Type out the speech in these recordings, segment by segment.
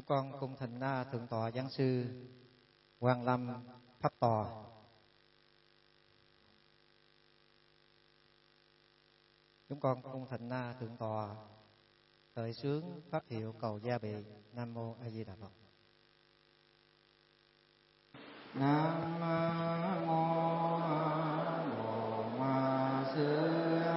con cung thỉnh Thượng tọa Giảng sư Quang Lâm pháp tòa. Chúng con cung thỉnh Thượng tọa khởi xướng pháp hiệu cầu gia bị. Nam mô A Di Đà Phật. Nam mô Bổn Sư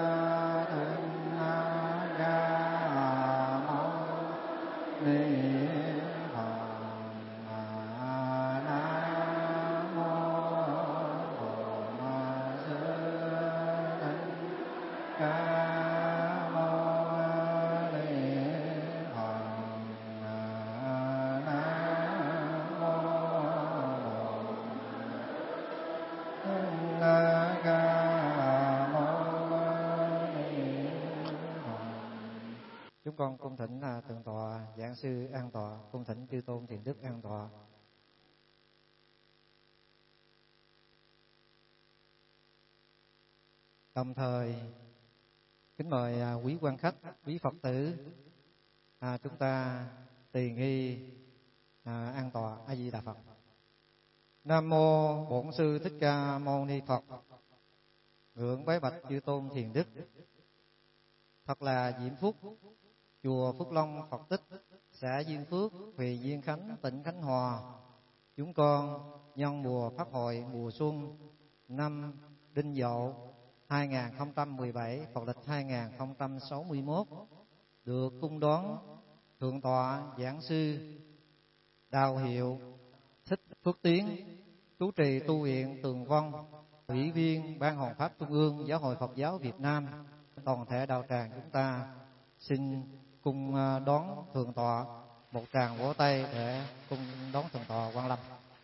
Chúng con cung thỉnh Thượng tọa Giảng sư an tọa, cung thỉnh chư tôn thiền đức an tọa. Đồng thời kính mời quý quan khách, quý Phật tử chúng ta tỳ nghi an tọa. A Di Đà Phật. Nam mô Bổn Sư Thích Ca Mâu Ni Phật. Ngưỡng bái bạch chư tôn thiền đức. Thật là diễm phúc, chùa Phước Long Phật Tích, xã Duyên Phước, huyện Diên Khánh, tỉnh Khánh Hòa. Chúng con nhân mùa pháp hội mùa xuân năm Đinh Dậu 2017, Phật lịch 2061, được cung đón Thượng tọa Giảng sư Đạo Hiệu Thích Phước Tiến, chủ trì tu viện Tường Vân, ủy viên Ban Hộ Pháp Trung ương Giáo hội Phật giáo Việt Nam, toàn thể đạo tràng chúng ta xin cùng đón Thượng tọa một tràng vỗ tay để cùng đón Thượng tọa Quang Lâm.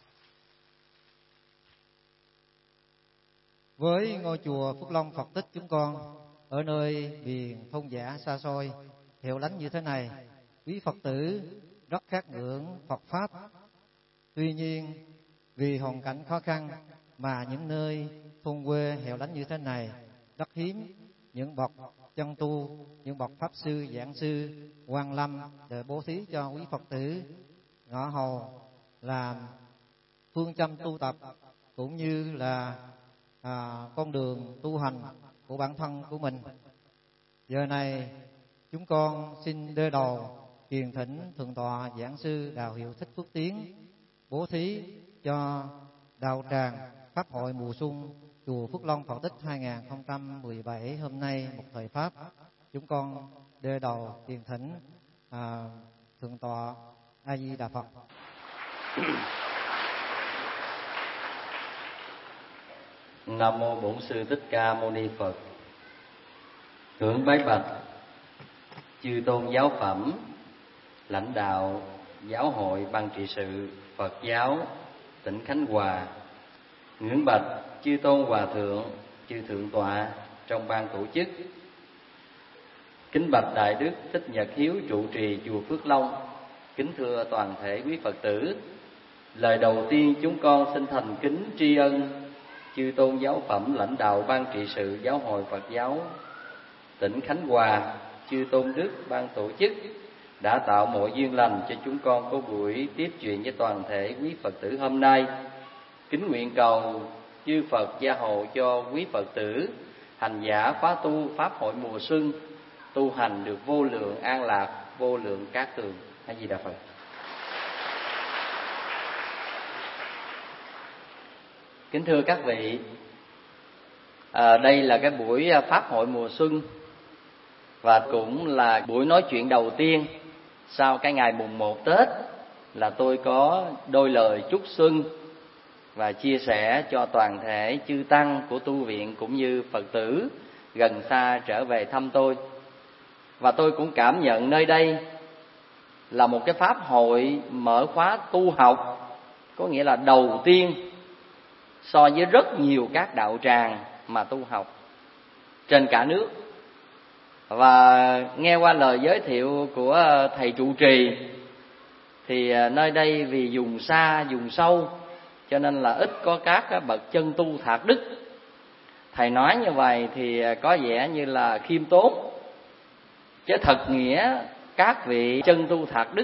Với ngôi chùa Phước Long Phật Tích chúng con ở nơi miền thôn dã xa xôi hẻo lánh như thế này, quý Phật tử rất khát ngưỡng Phật pháp. Tuy nhiên vì hoàn cảnh khó khăn mà những nơi thôn quê hẻo lánh như thế này rất hiếm những bậc chân tu, những bậc pháp sư, giảng sư Quang Lâm để bố thí cho quý Phật tử ngõ hầu làm phương châm tu tập cũng như là con đường tu hành của bản thân của mình. Giờ này chúng con xin đơ đầu kiền thỉnh Thượng tọa Giảng sư Đạo Hiệu Thích Phước Tiến bố thí cho đạo tràng pháp hội mùa xuân chùa Phước Long Phật Tích 2017 hôm nay một thời pháp. Chúng con đơ đầu kiền thỉnh Thượng tọa A Di Đà Phật. Nam mô Bổn Sư Thích Ca Mâu Ni Phật. Thượng bái bạch chư tôn giáo phẩm, lãnh đạo giáo hội ban trị sự Phật giáo tỉnh Khánh Hòa. Ngưỡng bạch chư tôn hòa thượng, chư thượng tọa trong ban tổ chức. Kính bạch đại đức Thích Nhật Hiếu trụ trì chùa Phước Long. Kính thưa toàn thể quý Phật tử. Lời đầu tiên chúng con xin thành kính tri ân chư tôn giáo phẩm, lãnh đạo ban trị sự giáo hội Phật giáo tỉnh Khánh Hòa, chư tôn đức ban tổ chức đã tạo mọi duyên lành cho chúng con có buổi tiếp chuyện với toàn thể quý Phật tử hôm nay. Kính nguyện cầu chư Phật gia hộ cho quý Phật tử hành giả khóa tu pháp hội mùa xuân tu hành được vô lượng an lạc, vô lượng cát tường. A Di Đà Phật. Kính thưa các vị, đây là cái buổi pháp hội mùa xuân và cũng là buổi nói chuyện đầu tiên sau cái ngày mùng 1 Tết, là tôi có đôi lời chúc xuân và chia sẻ cho toàn thể chư tăng của tu viện cũng như Phật tử gần xa trở về thăm tôi. Và tôi cũng cảm nhận nơi đây là một cái pháp hội mở khóa tu học, có nghĩa là đầu tiên so với rất nhiều các đạo tràng mà tu học trên cả nước. Và nghe qua lời giới thiệu của thầy trụ trì thì nơi đây vì vùng xa vùng sâu cho nên là ít có các bậc chân tu thạc đức. Thầy nói như vậy thì có vẻ như là khiêm tốn, chứ thật nghĩa các vị chân tu thạc đức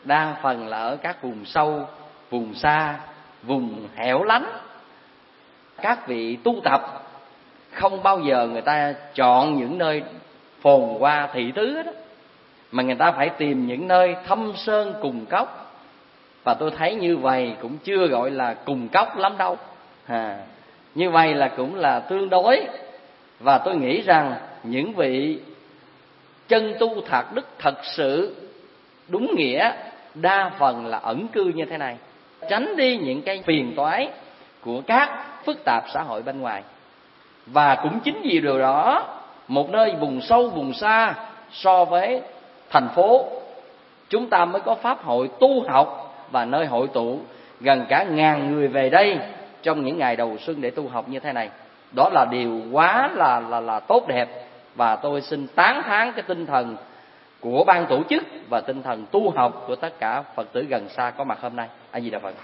đa phần là ở các vùng sâu, vùng xa, vùng hẻo lánh. Các vị tu tập không bao giờ người ta chọn những nơi phồn hoa thị tứ đó, mà người ta phải tìm những nơi thâm sơn cùng cốc. Và tôi thấy như vậy cũng chưa gọi là cùng cốc lắm đâu. Như vậy là cũng là tương đối. Và tôi nghĩ rằng những vị chân tu thật đức thật sự đúng nghĩa đa phần là ẩn cư như thế này, tránh đi những cái phiền toái của các phức tạp xã hội bên ngoài. Và cũng chính vì điều đó, một nơi vùng sâu vùng xa so với thành phố, chúng ta mới có pháp hội tu học và nơi hội tụ gần cả 1000 người về đây trong những ngày đầu xuân để tu học như thế này. Đó là điều quá là tốt đẹp. Và tôi xin tán thán cái tinh thần của ban tổ chức và tinh thần tu học của tất cả Phật tử gần xa có mặt hôm nay. A Di Đà Phật.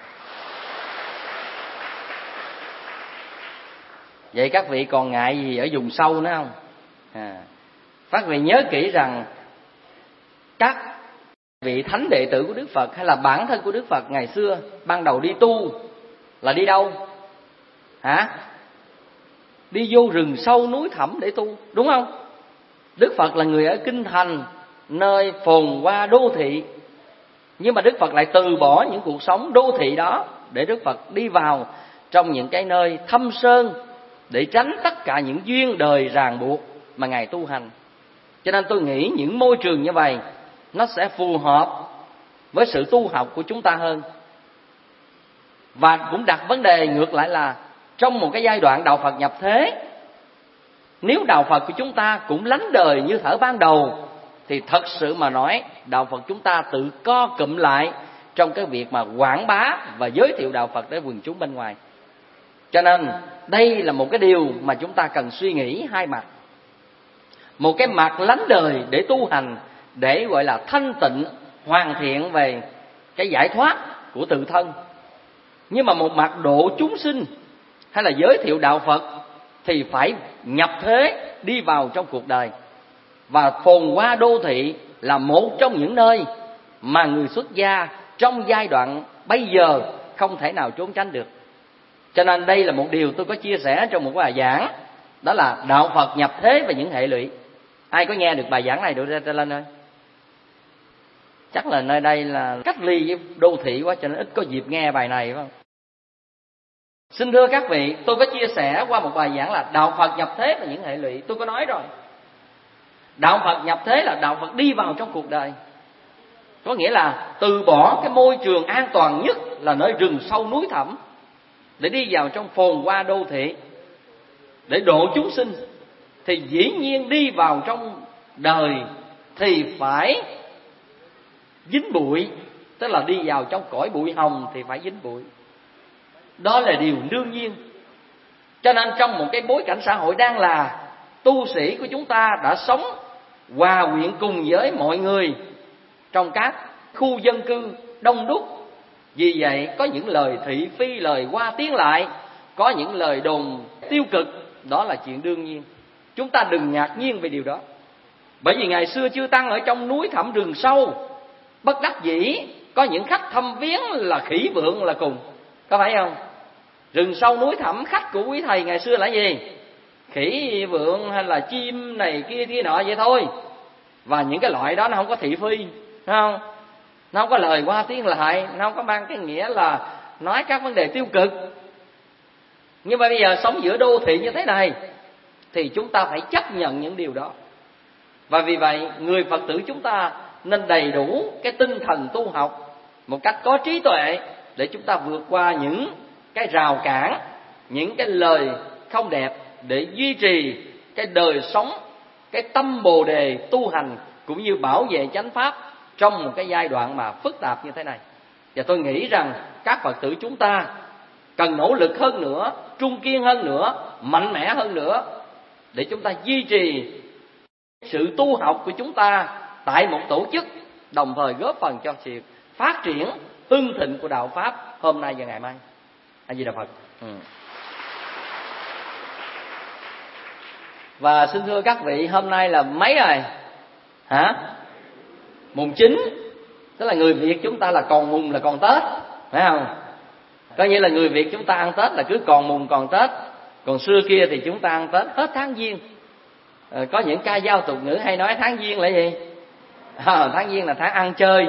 Vậy các vị còn ngại gì ở vùng sâu nữa không? Các vị nhớ kỹ rằng các vị thánh đệ tử của Đức Phật hay là bản thân của Đức Phật ngày xưa ban đầu đi tu là đi đâu? Đi vô rừng sâu núi thẳm để tu, đúng không? Đức Phật là người ở kinh thành, nơi phồn hoa đô thị, nhưng mà Đức Phật lại từ bỏ những cuộc sống đô thị đó để Đức Phật đi vào trong những cái nơi thâm sơn để tránh tất cả những duyên đời ràng buộc mà Ngài tu hành. Cho nên tôi nghĩ những môi trường như vậy nó sẽ phù hợp với sự tu học của chúng ta hơn. Và cũng đặt vấn đề ngược lại là trong một cái giai đoạn đạo Phật nhập thế, nếu đạo Phật của chúng ta cũng lánh đời như thở ban đầu, thì thật sự mà nói đạo Phật chúng ta tự co cụm lại trong cái việc mà quảng bá và giới thiệu đạo Phật đến quần chúng bên ngoài. Cho nên đây là một cái điều mà chúng ta cần suy nghĩ hai mặt. Một cái mặt lánh đời để tu hành, để gọi là thanh tịnh, hoàn thiện về cái giải thoát của tự thân. Nhưng mà một mặt độ chúng sinh hay là giới thiệu đạo Phật thì phải nhập thế đi vào trong cuộc đời. Và phồn hoa đô thị là một trong những nơi mà người xuất gia trong giai đoạn bây giờ không thể nào trốn tránh được. Cho nên đây là một điều tôi có chia sẻ trong một bài giảng, đó là đạo Phật nhập thế và những hệ lụy. Ai có nghe được bài giảng này được ra lên ơi? Chắc là nơi đây là cách ly với đô thị quá cho nên ít có dịp nghe bài này, phải không? Xin thưa các vị, tôi có chia sẻ qua một bài giảng là đạo Phật nhập thế và những hệ lụy. Tôi có nói rồi, đạo Phật nhập thế là đạo Phật đi vào trong cuộc đời. Có nghĩa là từ bỏ cái môi trường an toàn nhất là nơi rừng sâu núi thẳm để đi vào trong phồn hoa đô thị để độ chúng sinh. Thì dĩ nhiên đi vào trong đời thì phải dính bụi, tức là đi vào trong cõi bụi hồng thì phải dính bụi. Đó là điều đương nhiên. Cho nên trong một cái bối cảnh xã hội đang là tu sĩ của chúng ta đã sống hòa quyện cùng với mọi người trong các khu dân cư đông đúc. Vì vậy có những lời thị phi, lời qua tiếng lại, có những lời đồn tiêu cực, đó là chuyện đương nhiên. Chúng ta đừng ngạc nhiên về điều đó. Bởi vì ngày xưa chư tăng ở trong núi thẳm rừng sâu, bất đắc dĩ có những khách thăm viếng là khỉ vượng là cùng, có phải không? Rừng sâu núi thẳm, khách của quý thầy ngày xưa là gì? Khỉ vượng hay là chim này kia nọ vậy thôi. Và những cái loại đó nó không có thị phi, phải không? Nó không có lời qua tiếng lại, nó không có mang cái nghĩa là nói các vấn đề tiêu cực. Nhưng mà bây giờ sống giữa đô thị như thế này thì chúng ta phải chấp nhận những điều đó. Và vì vậy người Phật tử chúng ta nên đầy đủ cái tinh thần tu học một cách có trí tuệ để chúng ta vượt qua những cái rào cản, những cái lời không đẹp, để duy trì cái đời sống, cái tâm bồ đề tu hành cũng như bảo vệ chánh pháp trong một cái giai đoạn mà phức tạp như thế này. Và tôi nghĩ rằng các Phật tử chúng ta cần nỗ lực hơn nữa, trung kiên hơn nữa, mạnh mẽ hơn nữa để chúng ta duy trì sự tu học của chúng ta tại một tổ chức, đồng thời góp phần cho sự phát triển hưng thịnh của đạo pháp hôm nay và ngày mai. A Di Đà Phật. Và xin thưa các vị, hôm nay là mấy rồi? Mùng 9. Tức là người Việt chúng ta là còn mùng là còn Tết, phải không? Coi như là người Việt chúng ta ăn Tết là cứ còn mùng còn Tết. Còn xưa kia thì chúng ta ăn Tết hết tháng Giêng. Có những ca dao tục ngữ hay nói tháng Giêng là gì? Tháng Giêng là tháng ăn chơi.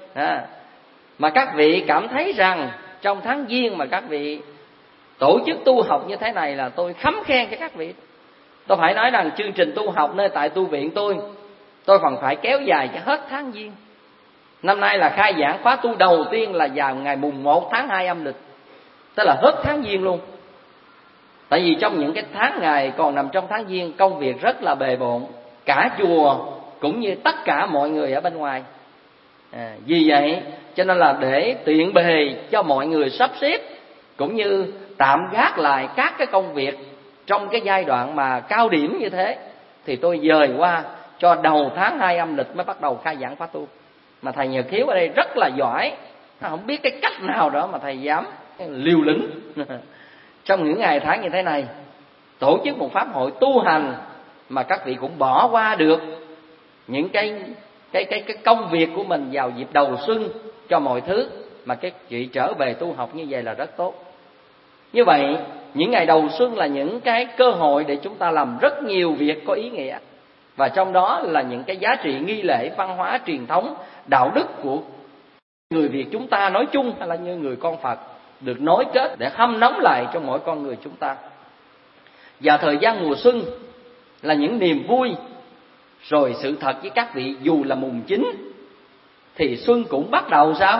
Mà các vị cảm thấy rằng trong tháng Giêng mà các vị tổ chức tu học như thế này là tôi khấm khen cho các vị. Tôi phải nói rằng chương trình tu học nơi tại tu viện tôi còn phải kéo dài cho hết tháng Giêng. Năm nay là khai giảng khóa tu đầu tiên là vào ngày mùng 1 tháng 2 âm lịch, tức là hết tháng Giêng luôn. Tại vì trong những cái tháng ngày còn nằm trong tháng Giêng, công việc rất là bề bộn, cả chùa cũng như tất cả mọi người ở bên ngoài. Vì vậy cho nên là để tiện bề cho mọi người sắp xếp cũng như tạm gác lại các cái công việc trong cái giai đoạn mà cao điểm như thế, thì tôi dời qua cho đầu tháng 2 âm lịch mới bắt đầu khai giảng khóa tu. Mà thầy Nhật Hiếu ở đây rất là giỏi, không biết cái cách nào đó mà thầy dám liều lĩnh trong những ngày tháng như thế này tổ chức một pháp hội tu hành mà các vị cũng bỏ qua được những cái công việc của mình vào dịp đầu xuân cho mọi thứ, mà cái chuyện trở về tu học như vậy là rất tốt. Như vậy những ngày đầu xuân là những cái cơ hội để chúng ta làm rất nhiều việc có ý nghĩa, và trong đó là những cái giá trị nghi lễ, văn hóa, truyền thống, đạo đức của người Việt chúng ta nói chung, hay là như người con Phật được nối kết để hâm nóng lại trong mỗi con người chúng ta. Và thời gian mùa xuân là những niềm vui. Rồi sự thật với các vị, dù là mùng 9 thì xuân cũng bắt đầu sao?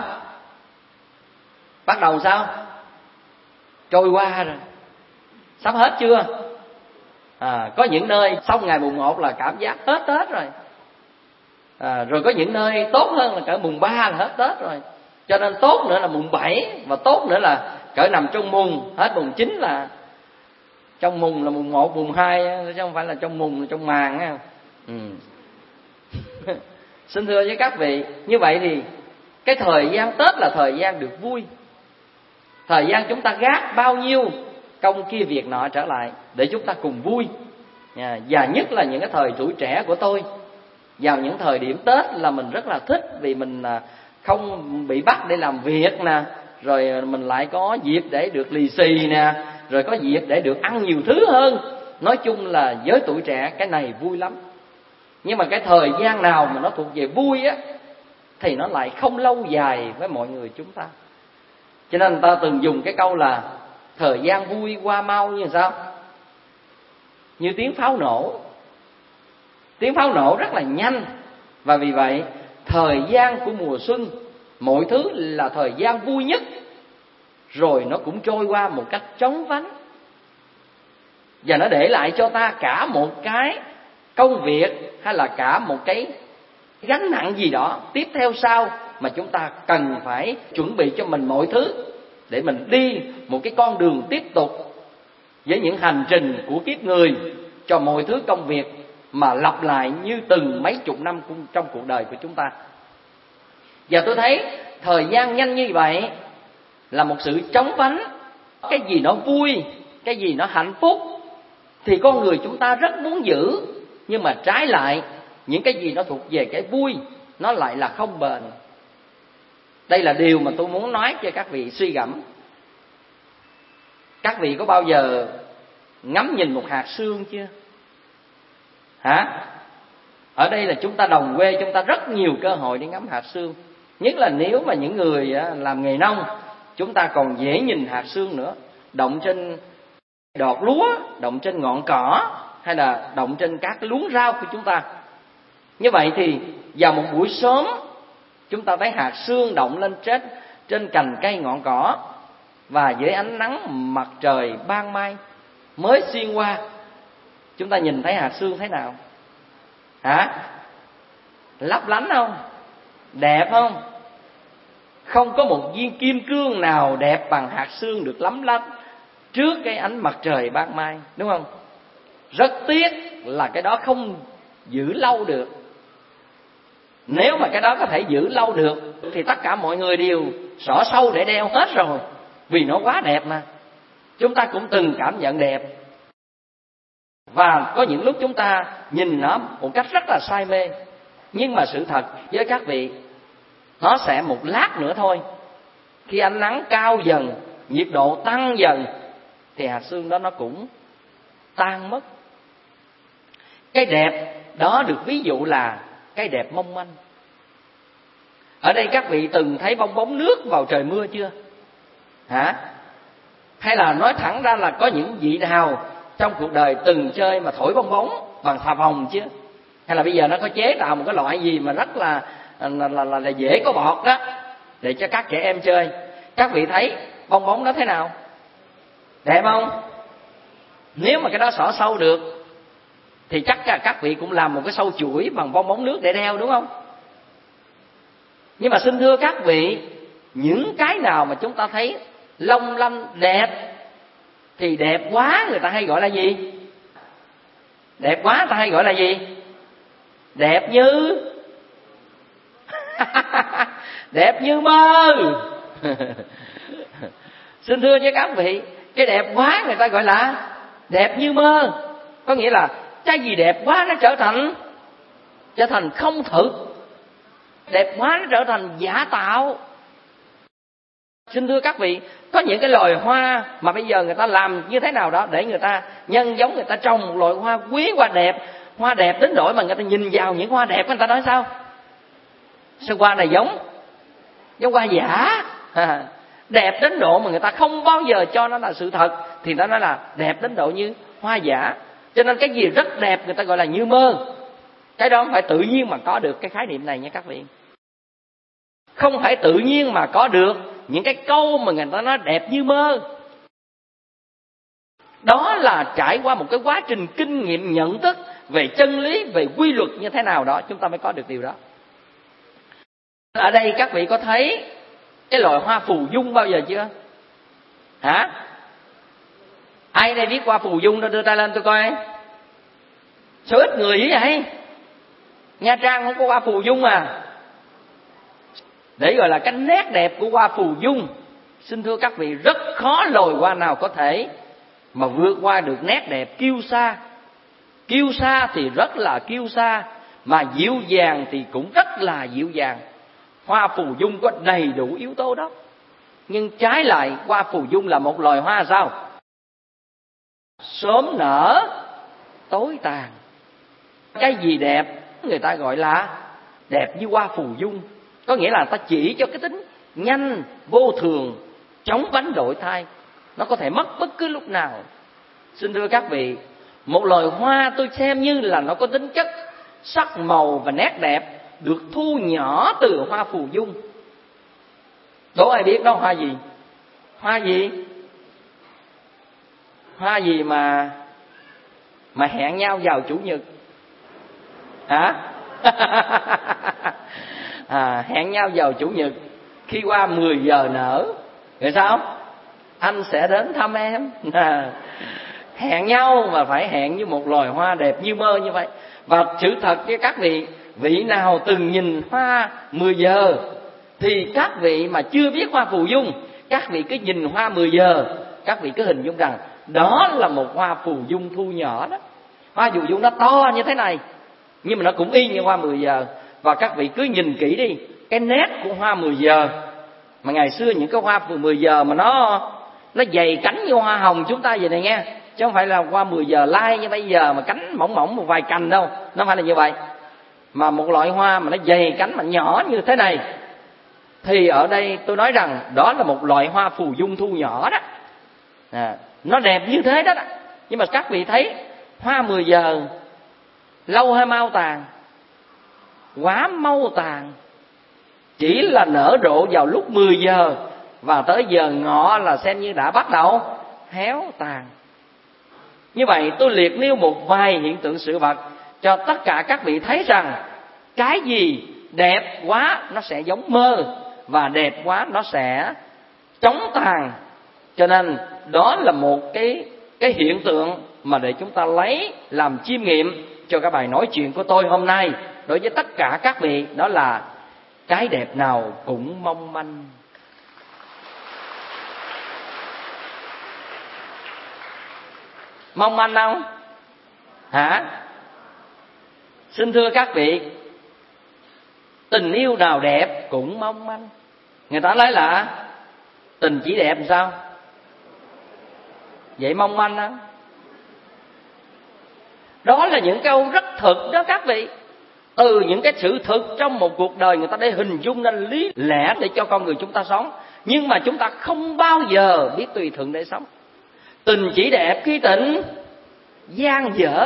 Bắt đầu sao? Trôi qua rồi. Sắp hết chưa? Có những nơi xong ngày mùng 1 là cảm giác hết Tết rồi. Rồi có những nơi tốt hơn là cỡ mùng 3 là hết Tết rồi. Cho nên tốt nữa là mùng 7, và tốt nữa là cỡ nằm trong mùng. Hết mùng 9 là trong mùng là mùng 1, mùng 2, chứ không phải là trong mùng là trong màn ha. Xin thưa với các vị, như vậy thì cái thời gian Tết là thời gian được vui. Thời gian chúng ta gác bao nhiêu công kia việc nọ trở lại để chúng ta cùng vui. Và nhất là những cái thời tuổi trẻ của tôi, vào những thời điểm Tết là mình rất là thích, vì mình không bị bắt để làm việc nè, rồi mình lại có dịp để được lì xì nè, rồi có dịp để được ăn nhiều thứ hơn. Nói chung là với tuổi trẻ cái này vui lắm. Nhưng mà cái thời gian nào mà nó thuộc về vui á thì nó lại không lâu dài với mọi người chúng ta. Cho nên người ta từng dùng cái câu là thời gian vui qua mau như sao? Như tiếng pháo nổ. Tiếng pháo nổ rất là nhanh. Và vì vậy thời gian của mùa xuân, mọi thứ là thời gian vui nhất, rồi nó cũng trôi qua một cách chóng vánh. Và nó để lại cho ta cả một cái công việc, hay là cả một cái gánh nặng gì đó tiếp theo sau, mà chúng ta cần phải chuẩn bị cho mình mọi thứ để mình đi một cái con đường tiếp tục với những hành trình của kiếp người, cho mọi thứ công việc mà lặp lại như từng mấy chục năm trong cuộc đời của chúng ta. Và tôi thấy thời gian nhanh như vậy là một sự chóng vánh. Cái gì nó vui, cái gì nó hạnh phúc thì con người chúng ta rất muốn giữ. Nhưng mà trái lại, những cái gì nó thuộc về cái vui nó lại là không bền. Đây là điều mà tôi muốn nói cho các vị suy gẫm. Các vị có bao giờ ngắm nhìn một hạt sương chưa? Hả? Ở đây là chúng ta đồng quê, chúng ta rất nhiều cơ hội để ngắm hạt sương. Nhất là nếu mà những người làm nghề nông, chúng ta còn dễ nhìn hạt sương nữa. Động trên đọt lúa, động trên ngọn cỏ, hay là động trên các cái luống rau của chúng ta. Như vậy thì vào một buổi sớm, chúng ta thấy hạt sương động lên trên cành cây ngọn cỏ, và dưới ánh nắng mặt trời ban mai mới xuyên qua, chúng ta nhìn thấy hạt sương thế nào? Hả? Lấp lánh không? Đẹp không? Không có một viên kim cương nào đẹp bằng hạt sương được lắm lánh trước cái ánh mặt trời ban mai, đúng không? Rất tiếc là cái đó không giữ lâu được. Nếu mà cái đó có thể giữ lâu được thì tất cả mọi người đều xỏ sâu để đeo hết rồi, vì nó quá đẹp mà. Chúng ta cũng từng cảm nhận đẹp, và có những lúc chúng ta nhìn nó một cách rất là say mê. Nhưng mà sự thật với các vị, nó sẽ một lát nữa thôi. Khi ánh nắng cao dần, nhiệt độ tăng dần, thì hạt sương đó nó cũng tan mất. Cái đẹp đó được ví dụ là cái đẹp mong manh. Ở đây các vị từng thấy bong bóng nước vào trời mưa chưa? Hả? Hay là nói thẳng ra là có những vị nào trong cuộc đời từng chơi mà thổi bong bóng bằng xà phòng chưa? Hay là bây giờ nó có chế tạo một cái loại gì mà rất là dễ có bọt đó, để cho các trẻ em chơi. Các vị thấy bong bóng đó thế nào? Đẹp không? Nếu mà cái đó xỏ sâu được thì chắc là các vị cũng làm một cái sâu chuỗi bằng bong bóng nước để đeo, đúng không? Nhưng mà xin thưa các vị, những cái nào mà chúng ta thấy long lanh đẹp thì đẹp quá người ta hay gọi là gì? Đẹp quá người ta hay gọi là gì? Đẹp như đẹp như mơ. Xin thưa với các vị, cái đẹp quá người ta gọi là đẹp như mơ. Có nghĩa là cái gì đẹp quá nó trở thành không thực. Đẹp quá nó trở thành giả tạo. Xin thưa các vị, có những cái loài hoa mà bây giờ người ta làm như thế nào đó để người ta nhân giống, người ta trồng một loài hoa quý, hoa đẹp đến nỗi mà người ta nhìn vào những hoa đẹp, người ta nói sao? Sao hoa này giống hoa giả? Đẹp đến độ mà người ta không bao giờ cho nó là sự thật, thì nó nói là đẹp đến độ như hoa giả. Cho nên cái gì rất đẹp người ta gọi là như mơ. Cái đó không phải tự nhiên mà có được cái khái niệm này nha các vị. Không phải tự nhiên mà có được những cái câu mà người ta nói đẹp như mơ. Đó là trải qua một cái quá trình kinh nghiệm nhận thức về chân lý, về quy luật như thế nào đó, chúng ta mới có được điều đó. Ở đây các vị có thấy cái loại hoa phù dung bao giờ chưa? Hả? Ai đây biết hoa phù dung đó, đưa tay lên tôi coi. Sao ít người như vậy? Nha Trang không có hoa phù dung à? Để gọi là cái nét đẹp của hoa phù dung, xin thưa các vị, rất khó loài hoa nào có thể mà vượt qua được nét đẹp kiêu sa. Kiêu sa thì rất là kiêu sa, mà dịu dàng thì cũng rất là dịu dàng. Hoa phù dung có đầy đủ yếu tố đó. Nhưng trái lại, hoa phù dung là một loài hoa sao? Sớm nở, tối tàn. Cái gì đẹp người ta gọi là đẹp như hoa phù dung. Có nghĩa là ta chỉ cho cái tính nhanh, vô thường, chóng vánh đổi thay. Nó có thể mất bất cứ lúc nào. Xin thưa các vị, một loài hoa tôi xem như là nó có tính chất sắc màu và nét đẹp được thu nhỏ từ hoa phù dung. Đố ai biết đó hoa gì? Hoa gì? Hoa gì mà hẹn nhau vào Chủ nhật? Hả? Hẹn nhau vào Chủ nhật, khi qua 10 giờ nở, rồi sao? Anh sẽ đến thăm em. Hẹn nhau mà phải hẹn với một loài hoa đẹp như mơ như vậy. Và sự thật với các vị nào từng nhìn hoa 10 giờ thì các vị mà chưa biết hoa phù dung, các vị cứ nhìn hoa 10 giờ, các vị cứ hình dung rằng đó là một hoa phù dung thu nhỏ đó. Hoa phù dung nó to như thế này, nhưng mà nó cũng y như hoa 10 giờ. Và các vị cứ nhìn kỹ đi, cái nét của hoa 10 giờ. Mà ngày xưa những cái hoa phù 10 giờ mà nó dày cánh như hoa hồng chúng ta vậy này nghe. Chứ không phải là hoa 10 giờ lai như bây giờ mà cánh mỏng mỏng một vài cành đâu. Nó không phải là như vậy. Mà một loại hoa mà nó dày cánh mà nhỏ như thế này, thì ở đây tôi nói rằng đó là một loại hoa phù dung thu nhỏ đó. Nó đẹp như thế đó. Nhưng mà các vị thấy hoa 10 giờ lâu hay mau tàn? Quá mau tàn. Chỉ là nở rộ vào lúc 10 giờ và tới giờ ngọ là xem như đã bắt đầu héo tàn. Như vậy tôi liệt nêu một vài hiện tượng sự vật cho tất cả các vị thấy rằng cái gì đẹp quá nó sẽ giống mơ, và đẹp quá nó sẽ chóng tàn. Cho nên đó là một cái hiện tượng mà để chúng ta lấy làm chiêm nghiệm cho cái bài nói chuyện của tôi hôm nay đối với tất cả các vị. Đó là cái đẹp nào cũng mong manh. Mong manh không? Hả? Xin thưa các vị, Tình yêu nào đẹp cũng mong manh. Người ta nói là tình chỉ đẹp làm sao? Vậy mong manh á. Đó là những câu rất thực đó các vị. Từ những cái sự thực trong một cuộc đời, người ta để hình dung nên lý lẽ để cho con người chúng ta sống. Nhưng mà chúng ta không bao giờ biết tùy thuận để sống. Tình chỉ đẹp khi tình gian dở.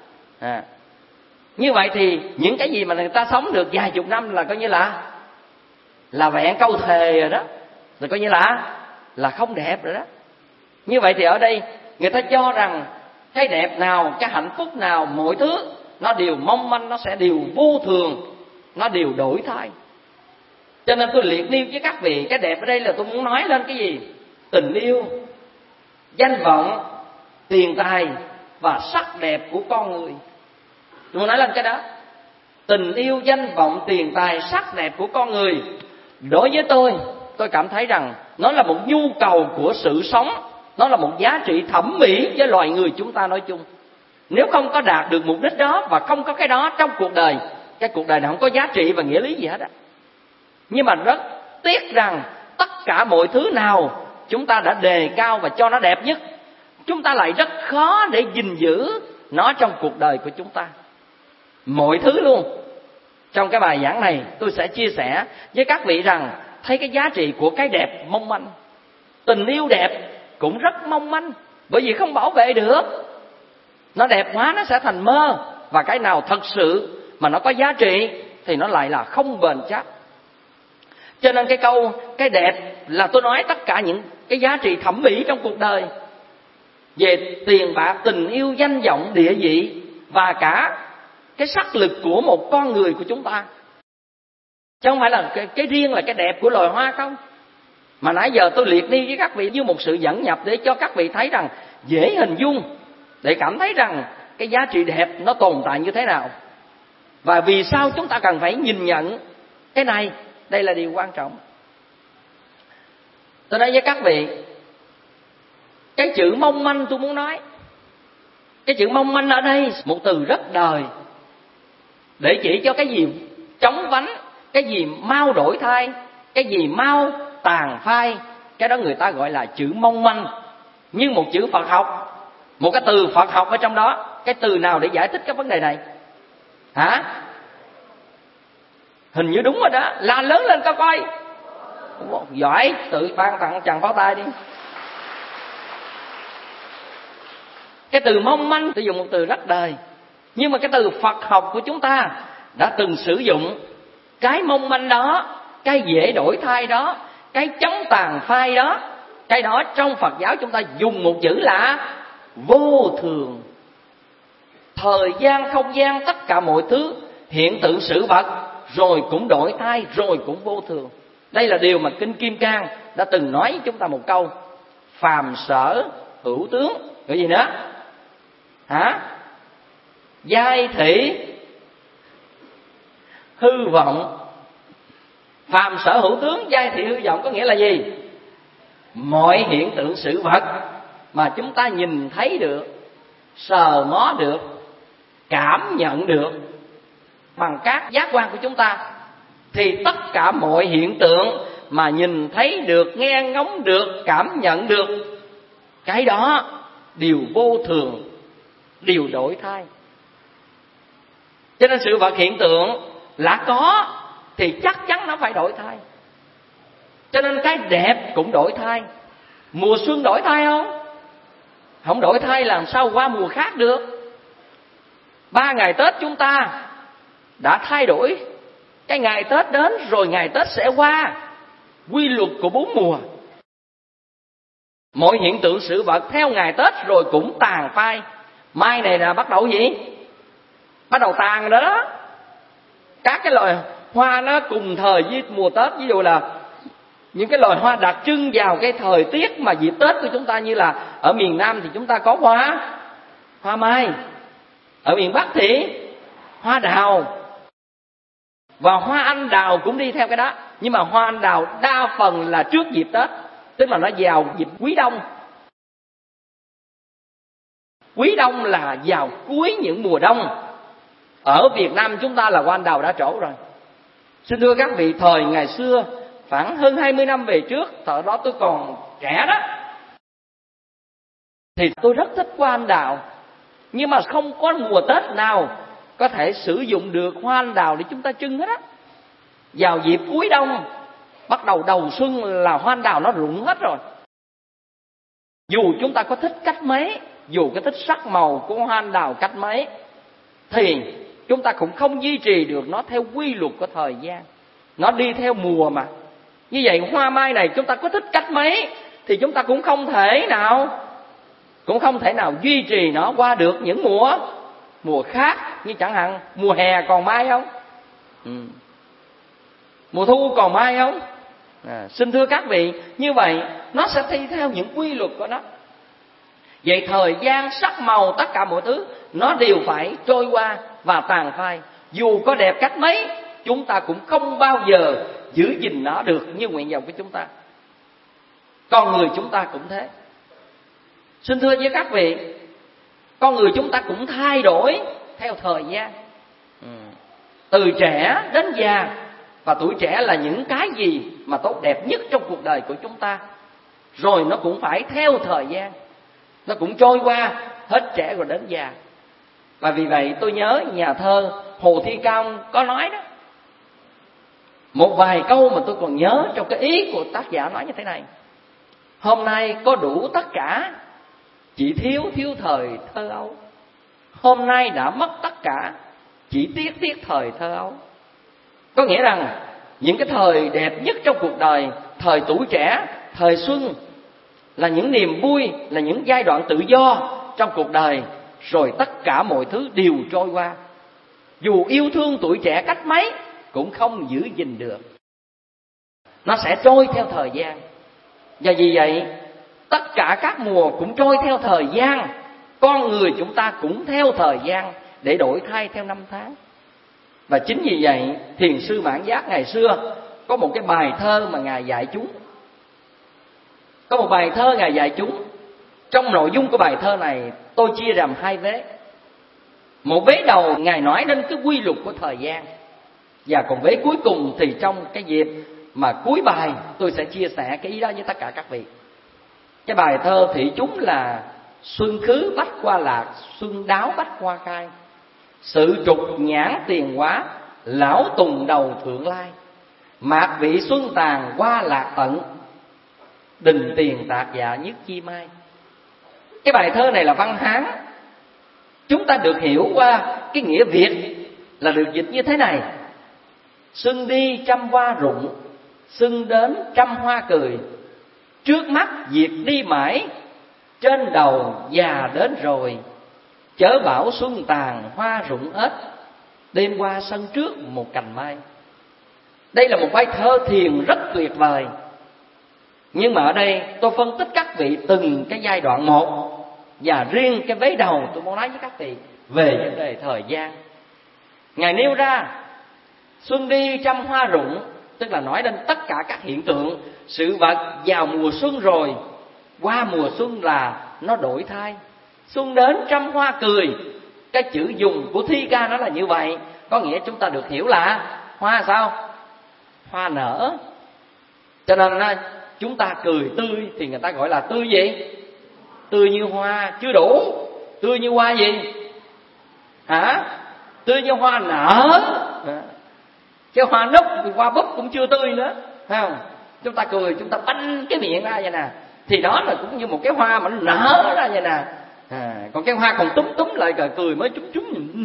Như vậy thì những cái gì mà người ta sống được vài chục năm là coi như là vẹn câu thề rồi đó, là coi như là không đẹp rồi đó. Như vậy thì ở đây người ta cho rằng cái đẹp nào, cái hạnh phúc nào, mọi thứ nó đều mong manh, nó sẽ đều vô thường, nó đều đổi thay. Cho nên tôi liệt nêu với các vị, cái đẹp ở đây là tôi muốn nói lên cái gì? Tình yêu, danh vọng, tiền tài và sắc đẹp của con người. Tôi muốn nói lên cái đó. Tình yêu, danh vọng, tiền tài, sắc đẹp của con người. Đối với tôi cảm thấy rằng nó là một nhu cầu của sự sống, nó là một giá trị thẩm mỹ với loài người chúng ta nói chung. Nếu không có đạt được mục đích đó và không có cái đó trong cuộc đời, cái cuộc đời này không có giá trị và nghĩa lý gì hết á. Nhưng mà rất tiếc rằng tất cả mọi thứ nào chúng ta đã đề cao và cho nó đẹp nhất, chúng ta lại rất khó để gìn giữ nó trong cuộc đời của chúng ta. Mọi thứ luôn. Trong cái bài giảng này tôi sẽ chia sẻ với các vị rằng thấy cái giá trị của cái đẹp mong manh. Tình yêu đẹp cũng rất mong manh, bởi vì không bảo vệ được. Nó đẹp quá nó sẽ thành mơ. Và cái nào thật sự mà nó có giá trị thì nó lại là không bền chắc. Cho nên cái câu cái đẹp là tôi nói tất cả những cái giá trị thẩm mỹ trong cuộc đời, về tiền bạc, tình yêu, danh vọng, địa vị và cả cái sắc lực của một con người của chúng ta. Chứ không phải là cái riêng là cái đẹp của loài hoa không. Mà nãy giờ tôi liệt đi với các vị như một sự dẫn nhập để cho các vị thấy rằng dễ hình dung, để cảm thấy rằng cái giá trị đẹp nó tồn tại như thế nào. Và vì sao chúng ta cần phải nhìn nhận cái này. Đây là điều quan trọng. Tôi nói với các vị, cái chữ mong manh tôi muốn nói. Cái chữ mong manh ở đây một từ rất đời, để chỉ cho cái gì chóng vánh, cái gì mau đổi thay, cái gì mau tàn phai. Cái đó người ta gọi là chữ mong manh. Nhưng một chữ Phật học, một cái từ Phật học ở trong đó, cái từ nào để giải thích cái vấn đề này? Hả? Hình như đúng rồi đó. La lớn lên coi coi. Giỏi, tự ban tặng chàng pháo tay đi. Cái từ mong manh tôi dùng một từ rất đời, nhưng mà cái từ Phật học của chúng ta đã từng sử dụng cái mong manh đó, cái dễ đổi thay đó, cái chóng tàn phai đó. Cái đó trong Phật giáo chúng ta dùng một chữ là vô thường. Thời gian, không gian, tất cả mọi thứ, hiện tượng sự vật, rồi cũng đổi thay, rồi cũng vô thường. Đây là điều mà Kinh Kim Cang đã từng nói với chúng ta một câu: phàm sở hữu tướng. Cái gì nữa? Hả? Giai thị hư vọng. Phàm sở hữu tướng, giai thị hư vọng có nghĩa là gì? Mọi hiện tượng sự vật mà chúng ta nhìn thấy được, sờ mó được, cảm nhận được bằng các giác quan của chúng ta, thì tất cả mọi hiện tượng mà nhìn thấy được, nghe ngóng được, cảm nhận được, cái đó đều vô thường, đều đổi thay. Cho nên sự vật hiện tượng là có thì chắc chắn nó phải đổi thay. Cho nên cái đẹp cũng đổi thay. Mùa xuân đổi thay không? Không đổi thay làm sao qua mùa khác được. 3 ngày Tết chúng ta đã thay đổi. Cái ngày Tết đến rồi ngày Tết sẽ qua. Quy luật của 4 mùa. Mọi hiện tượng sự vật theo ngày Tết rồi cũng tàn phai. Mai này là bắt đầu gì? Bắt đầu tàn rồi đó. Các cái loài hoa nó cùng thời với mùa Tết. Ví dụ là những cái loài hoa đặc trưng vào cái thời tiết mà dịp Tết của chúng ta, như là ở miền Nam thì chúng ta có hoa mai, ở miền Bắc thì hoa đào, và hoa anh đào cũng đi theo cái đó. Nhưng mà hoa anh đào đa phần là trước dịp Tết, tức là nó vào dịp Quý Đông. Quý Đông là vào cuối những mùa đông. Ở Việt Nam chúng ta là hoa anh đào đã trổ rồi. Xin thưa các vị, thời ngày xưa khoảng hơn 20 năm về trước, thời đó tôi còn trẻ đó, thì tôi rất thích hoa anh đào. Nhưng mà không có mùa Tết nào có thể sử dụng được hoa anh đào để chúng ta trưng hết á. Vào dịp cuối đông, bắt đầu đầu xuân là hoa anh đào nó rụng hết rồi. Dù chúng ta có thích cách mấy, dù có thích sắc màu của hoa anh đào cách mấy, thì chúng ta cũng không duy trì được nó theo quy luật của thời gian. Nó đi theo mùa mà. Như vậy hoa mai này chúng ta có thích cách mấy thì chúng ta cũng không thể nào duy trì nó qua được những mùa khác. Như chẳng hạn mùa hè còn mai không? Mùa thu còn mai không? Xin thưa các vị, như vậy nó sẽ thi theo những quy luật của nó. Vậy thời gian, sắc màu, tất cả mọi thứ nó đều phải trôi qua và tàn phai. Dù có đẹp cách mấy, chúng ta cũng không bao giờ giữ gìn nó được như nguyện vọng của chúng ta. Con người chúng ta cũng thế. Xin thưa với các vị, con người chúng ta cũng thay đổi theo thời gian, từ trẻ đến già. Và tuổi trẻ là những cái gì mà tốt đẹp nhất trong cuộc đời của chúng ta, rồi nó cũng phải theo thời gian, nó cũng trôi qua, hết trẻ rồi đến già. Và vì vậy tôi nhớ nhà thơ Hồ Thi Cao có nói đó, một vài câu mà tôi còn nhớ trong cái ý của tác giả nói như thế này: hôm nay có đủ tất cả, chỉ thiếu thời thơ ấu. Hôm nay đã mất tất cả, chỉ tiếc thời thơ ấu. Có nghĩa rằng những cái thời đẹp nhất trong cuộc đời, thời tuổi trẻ, thời xuân, là những niềm vui, là những giai đoạn tự do trong cuộc đời. Rồi tất cả mọi thứ đều trôi qua. Dù yêu thương tuổi trẻ cách mấy cũng không giữ gìn được, nó sẽ trôi theo thời gian. Và vì vậy tất cả các mùa cũng trôi theo thời gian. Con người chúng ta cũng theo thời gian để đổi thay theo năm tháng. Và chính vì vậy Thiền sư Mãn Giác ngày xưa có một cái bài thơ mà Ngài dạy chúng. Có một bài thơ Ngài dạy chúng. Trong nội dung của bài thơ này tôi chia làm hai vế. Một vế đầu Ngài nói đến cái quy luật của thời gian, và còn vế cuối cùng thì trong cái dịp mà cuối bài tôi sẽ chia sẻ cái ý đó với tất cả các vị. Cái bài thơ thị chúng là: xuân khứ bách hoa lạc, xuân đáo bách hoa khai. Sự trục nhãn tiền hóa, lão tùng đầu thượng lai. Mạc vị xuân tàn hoa lạc tận, đình tiền tạc dạ nhất chi mai. Cái bài thơ này là văn Hán. Chúng ta được hiểu qua cái nghĩa Việt là được dịch như thế này: xuân đi trăm hoa rụng, xuân đến trăm hoa cười. Trước mắt việc đi mãi, trên đầu già đến rồi. Chớ bảo xuân tàn hoa rụng hết, đêm qua sân trước một cành mai. Đây là một bài thơ thiền rất tuyệt vời. Nhưng mà ở đây tôi phân tích các vị từng cái giai đoạn một. Và riêng cái vế đầu tôi muốn nói với các vị về vấn đề thời gian. Ngài nêu ra xuân đi trăm hoa rụng, tức là nói đến tất cả các hiện tượng sự vật vào mùa xuân rồi, qua mùa xuân là nó đổi thay. Xuân đến trăm hoa cười. Cái chữ dùng của thi ca nó là như vậy, có nghĩa chúng ta được hiểu là hoa sao? Hoa nở. Cho nên chúng ta cười tươi thì người ta gọi là tươi gì? Tươi như hoa chưa đủ. Tươi như hoa gì? Hả? Tươi như hoa nở. Cái hoa núp, hoa búp cũng chưa tươi nữa, phải không? Chúng ta cười, chúng ta banh cái miệng ra vậy nè, thì đó là cũng như một cái hoa mà nó nở ra vậy nè. Còn cái hoa còn túm lại cười mới chúm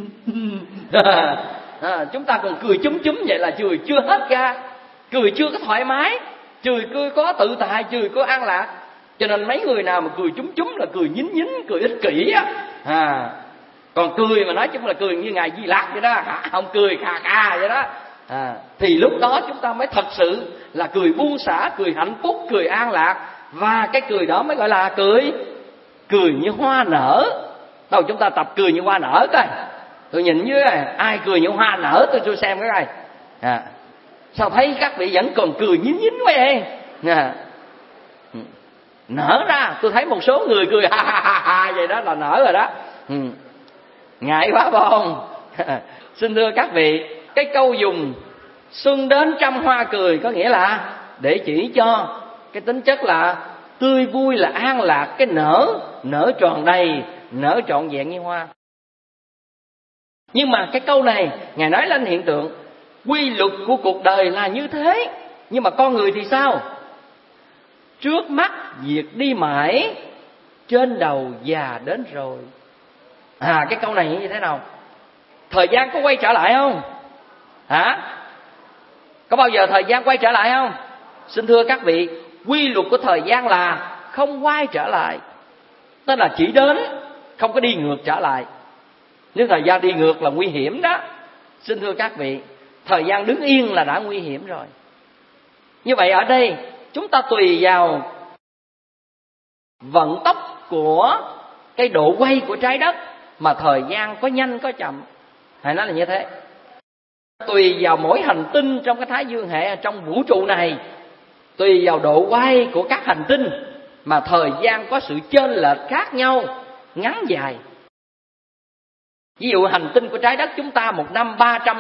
chúng ta còn cười chúm vậy là cười chưa hết ga, cười chưa có thoải mái, cười có tự tại, cười có an lạc. Cho nên mấy người nào mà cười chúm là cười nhín, cười ích kỷ á. Còn cười mà nói chung là cười như Ngài Di Lặc vậy đó, không cười khà vậy đó. Thì lúc đó chúng ta mới thật sự là cười buông xả, cười hạnh phúc, cười an lạc. Và cái cười đó mới gọi là cười như hoa nở. Đâu chúng ta tập cười như hoa nở coi. Tôi nhìn dưới này, ai cười như hoa nở tôi xem cái này. Sao thấy các vị vẫn còn cười nhín quá vậy? Nở ra, tôi thấy một số người cười ha vậy đó là nở rồi đó. Ngại quá phải không? Xin thưa các vị, cái câu dùng Xuân đến trăm hoa cười, có nghĩa là để chỉ cho cái tính chất là tươi vui, là an lạc, cái nở tròn đầy, nở trọn vẹn như hoa. Nhưng mà cái câu này Ngài nói lên hiện tượng quy luật của cuộc đời là như thế. Nhưng mà con người thì sao? Trước mắt việc đi mãi, trên đầu già đến rồi. Cái câu này như thế nào? Thời gian có quay trở lại không? Có bao giờ thời gian quay trở lại không? Xin thưa các vị, quy luật của thời gian là không quay trở lại. Tức là chỉ đến, không có đi ngược trở lại. Nếu thời gian đi ngược là nguy hiểm đó. Xin thưa các vị, thời gian đứng yên là đã nguy hiểm rồi. Như vậy ở đây chúng ta tùy vào vận tốc của cái độ quay của trái đất mà thời gian có nhanh có chậm. Hãy nói là như thế. Tùy vào mỗi hành tinh trong cái Thái Dương hệ, trong vũ trụ này, tùy vào độ quay của các hành tinh mà thời gian có sự chênh lệch khác nhau, ngắn dài. Ví dụ hành tinh của trái đất chúng ta một năm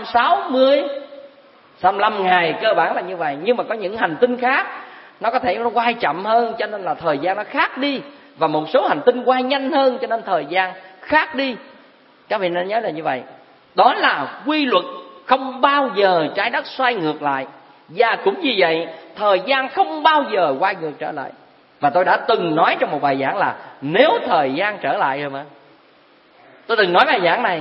365 ngày, cơ bản là như vậy. Nhưng mà có những hành tinh khác nó có thể nó quay chậm hơn, cho nên là thời gian nó khác đi. Và một số hành tinh quay nhanh hơn, cho nên thời gian khác đi. Các vị nên nhớ là như vậy. Đó là quy luật, không bao giờ trái đất xoay ngược lại. Và cũng như vậy, thời gian không bao giờ quay ngược trở lại. Và tôi đã từng nói trong một bài giảng là nếu thời gian trở lại rồi mà. Tôi từng nói bài giảng này,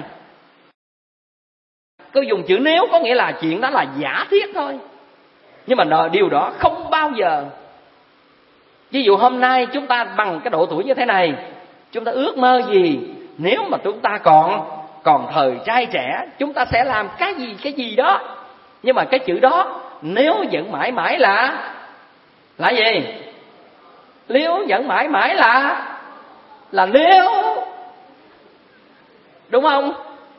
tôi dùng chữ nếu có nghĩa là chuyện đó là giả thiết thôi. Nhưng mà điều đó không bao giờ. Ví dụ hôm nay chúng ta bằng cái độ tuổi như thế này, chúng ta ước mơ gì? Nếu mà chúng ta còn thời trai trẻ, chúng ta sẽ làm cái gì đó. Nhưng mà cái chữ đó nếu vẫn mãi mãi là gì? Nếu vẫn mãi mãi là nếu. Đúng không?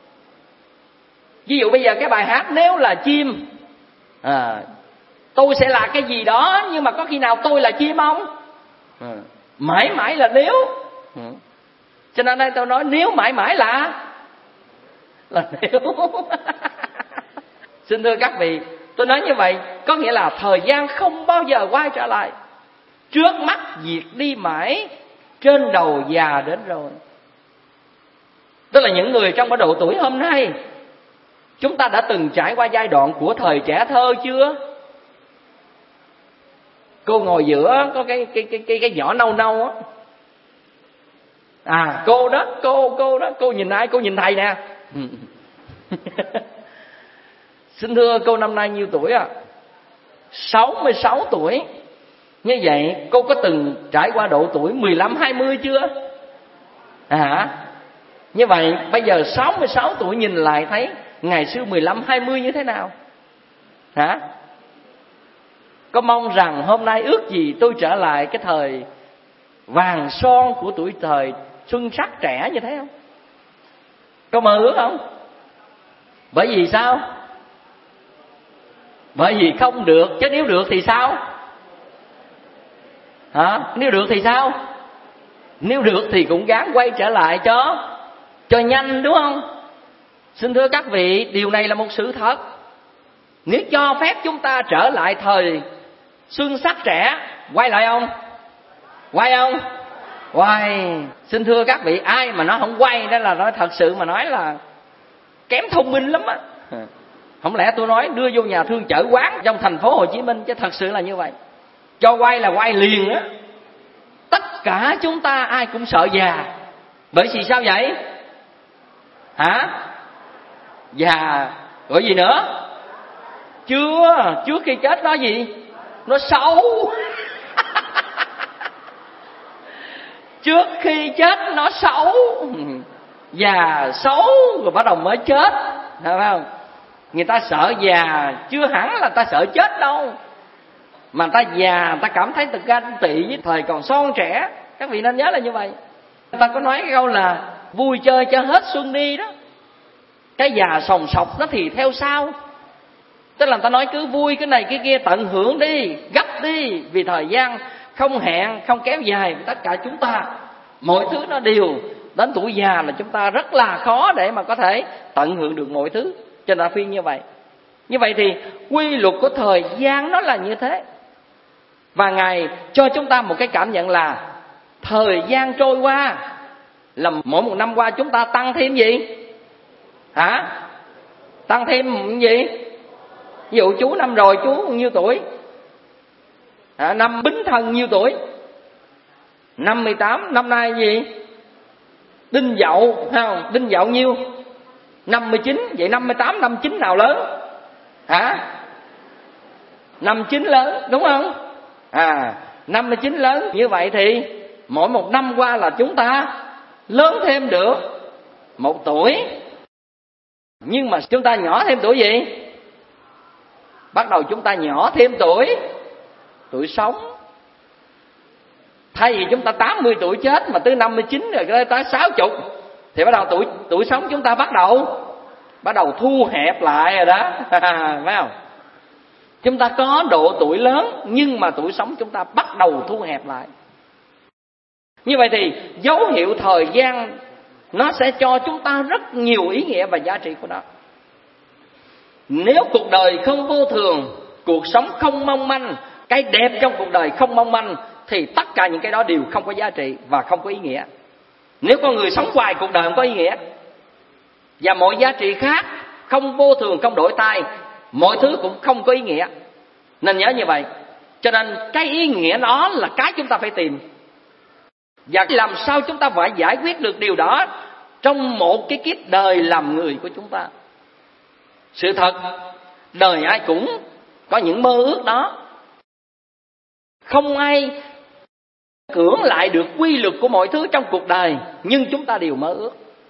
Ví dụ bây giờ cái bài hát nếu là chim, tôi sẽ là cái gì đó, nhưng mà có khi nào tôi là chim không? Mãi mãi là nếu. Cho nên đây tôi nói nếu mãi mãi là nếu. Xin thưa các vị, tôi nói như vậy có nghĩa là thời gian không bao giờ quay trở lại. Trước mắt việc đi mãi, trên đầu già đến rồi. Tức là những người trong cái độ tuổi hôm nay, chúng ta đã từng trải qua giai đoạn của thời trẻ thơ chưa? Cô ngồi giữa có cái vỏ nâu nâu á. Cô đó, cô nhìn ai? Cô nhìn thầy nè. Xin thưa cô năm nay nhiêu tuổi ạ? 66 tuổi. Như vậy cô có từng trải qua độ tuổi 15-20 chưa? Như vậy bây giờ 66 tuổi nhìn lại thấy ngày xưa 15-20 như thế nào? Có mong rằng hôm nay ước gì tôi trở lại cái thời vàng son của tuổi thời xuân sắc trẻ như thế không? Có mơ ước không? Bởi vì sao? Bởi vì không được, chứ nếu được thì sao? Nếu được thì sao? Nếu được thì cũng gắng quay trở lại cho nhanh, đúng không? Xin thưa các vị, điều này là một sự thật. Nếu cho phép chúng ta trở lại thời xuân sắc trẻ, quay lại không? Quay không? Quay. Xin thưa các vị, ai mà nó không quay đó là nó thật sự mà nói là kém thông minh lắm á. Không lẽ tôi nói đưa vô nhà thương chở quán trong thành phố Hồ Chí Minh, chứ thật sự là như vậy. Cho quay là quay liền á. Tất cả chúng ta ai cũng sợ già. Bởi vì sao vậy? Già gọi gì nữa? Trước khi chết nó gì? Nó xấu. Trước khi chết nó xấu. Già xấu rồi bắt đầu mới chết, phải không? Người ta sợ già chưa hẳn là ta sợ chết đâu, mà ta già ta cảm thấy ganh tị với thời còn son trẻ. Các vị nên nhớ là như vậy. Người ta có nói cái câu là vui chơi cho hết xuân đi đó, cái già sòng sọc nó thì theo sau. Tức là người ta nói cứ vui cái này cái kia, tận hưởng đi, gấp đi, vì thời gian không hẹn, không kéo dài. Tất cả chúng ta mọi thứ nó đều đến tuổi già là chúng ta rất là khó để mà có thể tận hưởng được mọi thứ. Cho nên khuyên như vậy. Như vậy thì quy luật của thời gian nó là như thế. Và Ngài cho chúng ta một cái cảm nhận là thời gian trôi qua, là mỗi một năm qua chúng ta tăng thêm gì? Hả? Tăng thêm gì? Ví dụ chú năm rồi chú bao nhiêu tuổi? Năm Bính Thân nhiêu tuổi? 58. Năm nay gì? Đinh Dậu, thấy không? Đinh Dậu nhiêu? 59. Vậy 58, 59 nào lớn? Hả? 59 lớn, đúng không? 59 lớn. Như vậy thì mỗi một năm qua là chúng ta lớn thêm được 1 tuổi. Nhưng mà chúng ta nhỏ thêm tuổi gì? Bắt đầu chúng ta nhỏ thêm tuổi sống. Thay vì chúng ta 80 tuổi chết mà tới 59 rồi tới 60 thì bắt đầu tuổi sống chúng ta bắt đầu thu hẹp lại rồi đó. Phải không? Chúng ta có độ tuổi lớn nhưng mà tuổi sống chúng ta bắt đầu thu hẹp lại. Như vậy thì dấu hiệu thời gian nó sẽ cho chúng ta rất nhiều ý nghĩa và giá trị của nó. Nếu cuộc đời không vô thường, cuộc sống không mong manh, cái đẹp trong cuộc đời không mong manh, thì tất cả những cái đó đều không có giá trị và không có ý nghĩa. Nếu con người sống hoài cuộc đời không có ý nghĩa, và mọi giá trị khác không vô thường, không đổi thay, mọi thứ cũng không có ý nghĩa. Nên nhớ như vậy. Cho nên cái ý nghĩa đó là cái chúng ta phải tìm. Và làm sao chúng ta phải giải quyết được điều đó trong một cái kiếp đời làm người của chúng ta. Sự thật, đời ai cũng có những mơ ước đó. Không ai cưỡng lại được quy luật của mọi thứ trong cuộc đời, nhưng chúng ta đều mơ ước.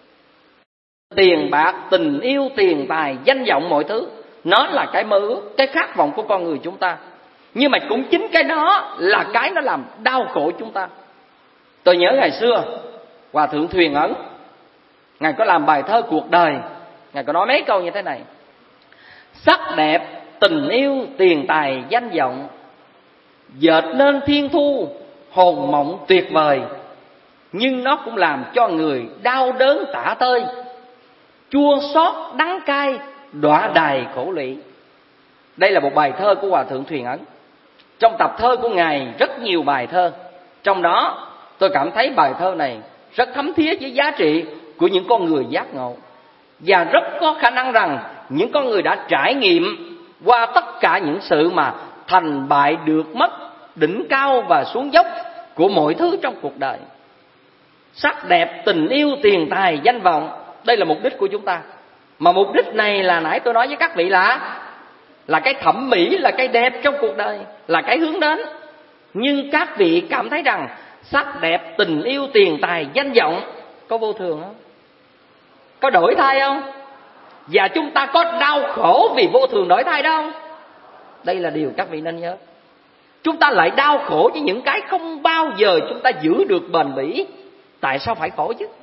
Tiền bạc, tình yêu, tiền tài, danh vọng, mọi thứ, nó là cái mơ ước, cái khát vọng của con người chúng ta. Nhưng mà cũng chính cái đó là cái nó làm đau khổ chúng ta. Tôi nhớ ngày xưa Hòa Thượng Thuyền Ấn, Ngài có làm bài thơ cuộc đời. Ngài có nói mấy câu như thế này: sắc đẹp, tình yêu, tiền tài, danh vọng, dệt nên thiên thu, hồn mộng tuyệt vời, nhưng nó cũng làm cho người đau đớn tả tơi, chua xót đắng cay, đọa đày khổ lụy. Đây là một bài thơ của Hòa Thượng Thuyền Ấn. Trong tập thơ của Ngài rất nhiều bài thơ. Trong đó tôi cảm thấy bài thơ này rất thấm thía với giá trị của những con người giác ngộ. Và rất có khả năng rằng những con người đã trải nghiệm qua tất cả những sự mà thành bại, được mất, đỉnh cao và xuống dốc của mọi thứ trong cuộc đời. Sắc đẹp, tình yêu, tiền tài, danh vọng, đây là mục đích của chúng ta. Mà mục đích này là nãy tôi nói với các vị là cái thẩm mỹ, là cái đẹp trong cuộc đời, là cái hướng đến. Nhưng các vị cảm thấy rằng sắc đẹp, tình yêu, tiền tài, danh vọng có vô thường không? Có đổi thay không? Và chúng ta có đau khổ vì vô thường đổi thay đâu? Đây là điều các vị nên nhớ. Chúng ta lại đau khổ với những cái không bao giờ chúng ta giữ được bền bỉ. Tại sao phải khổ chứ?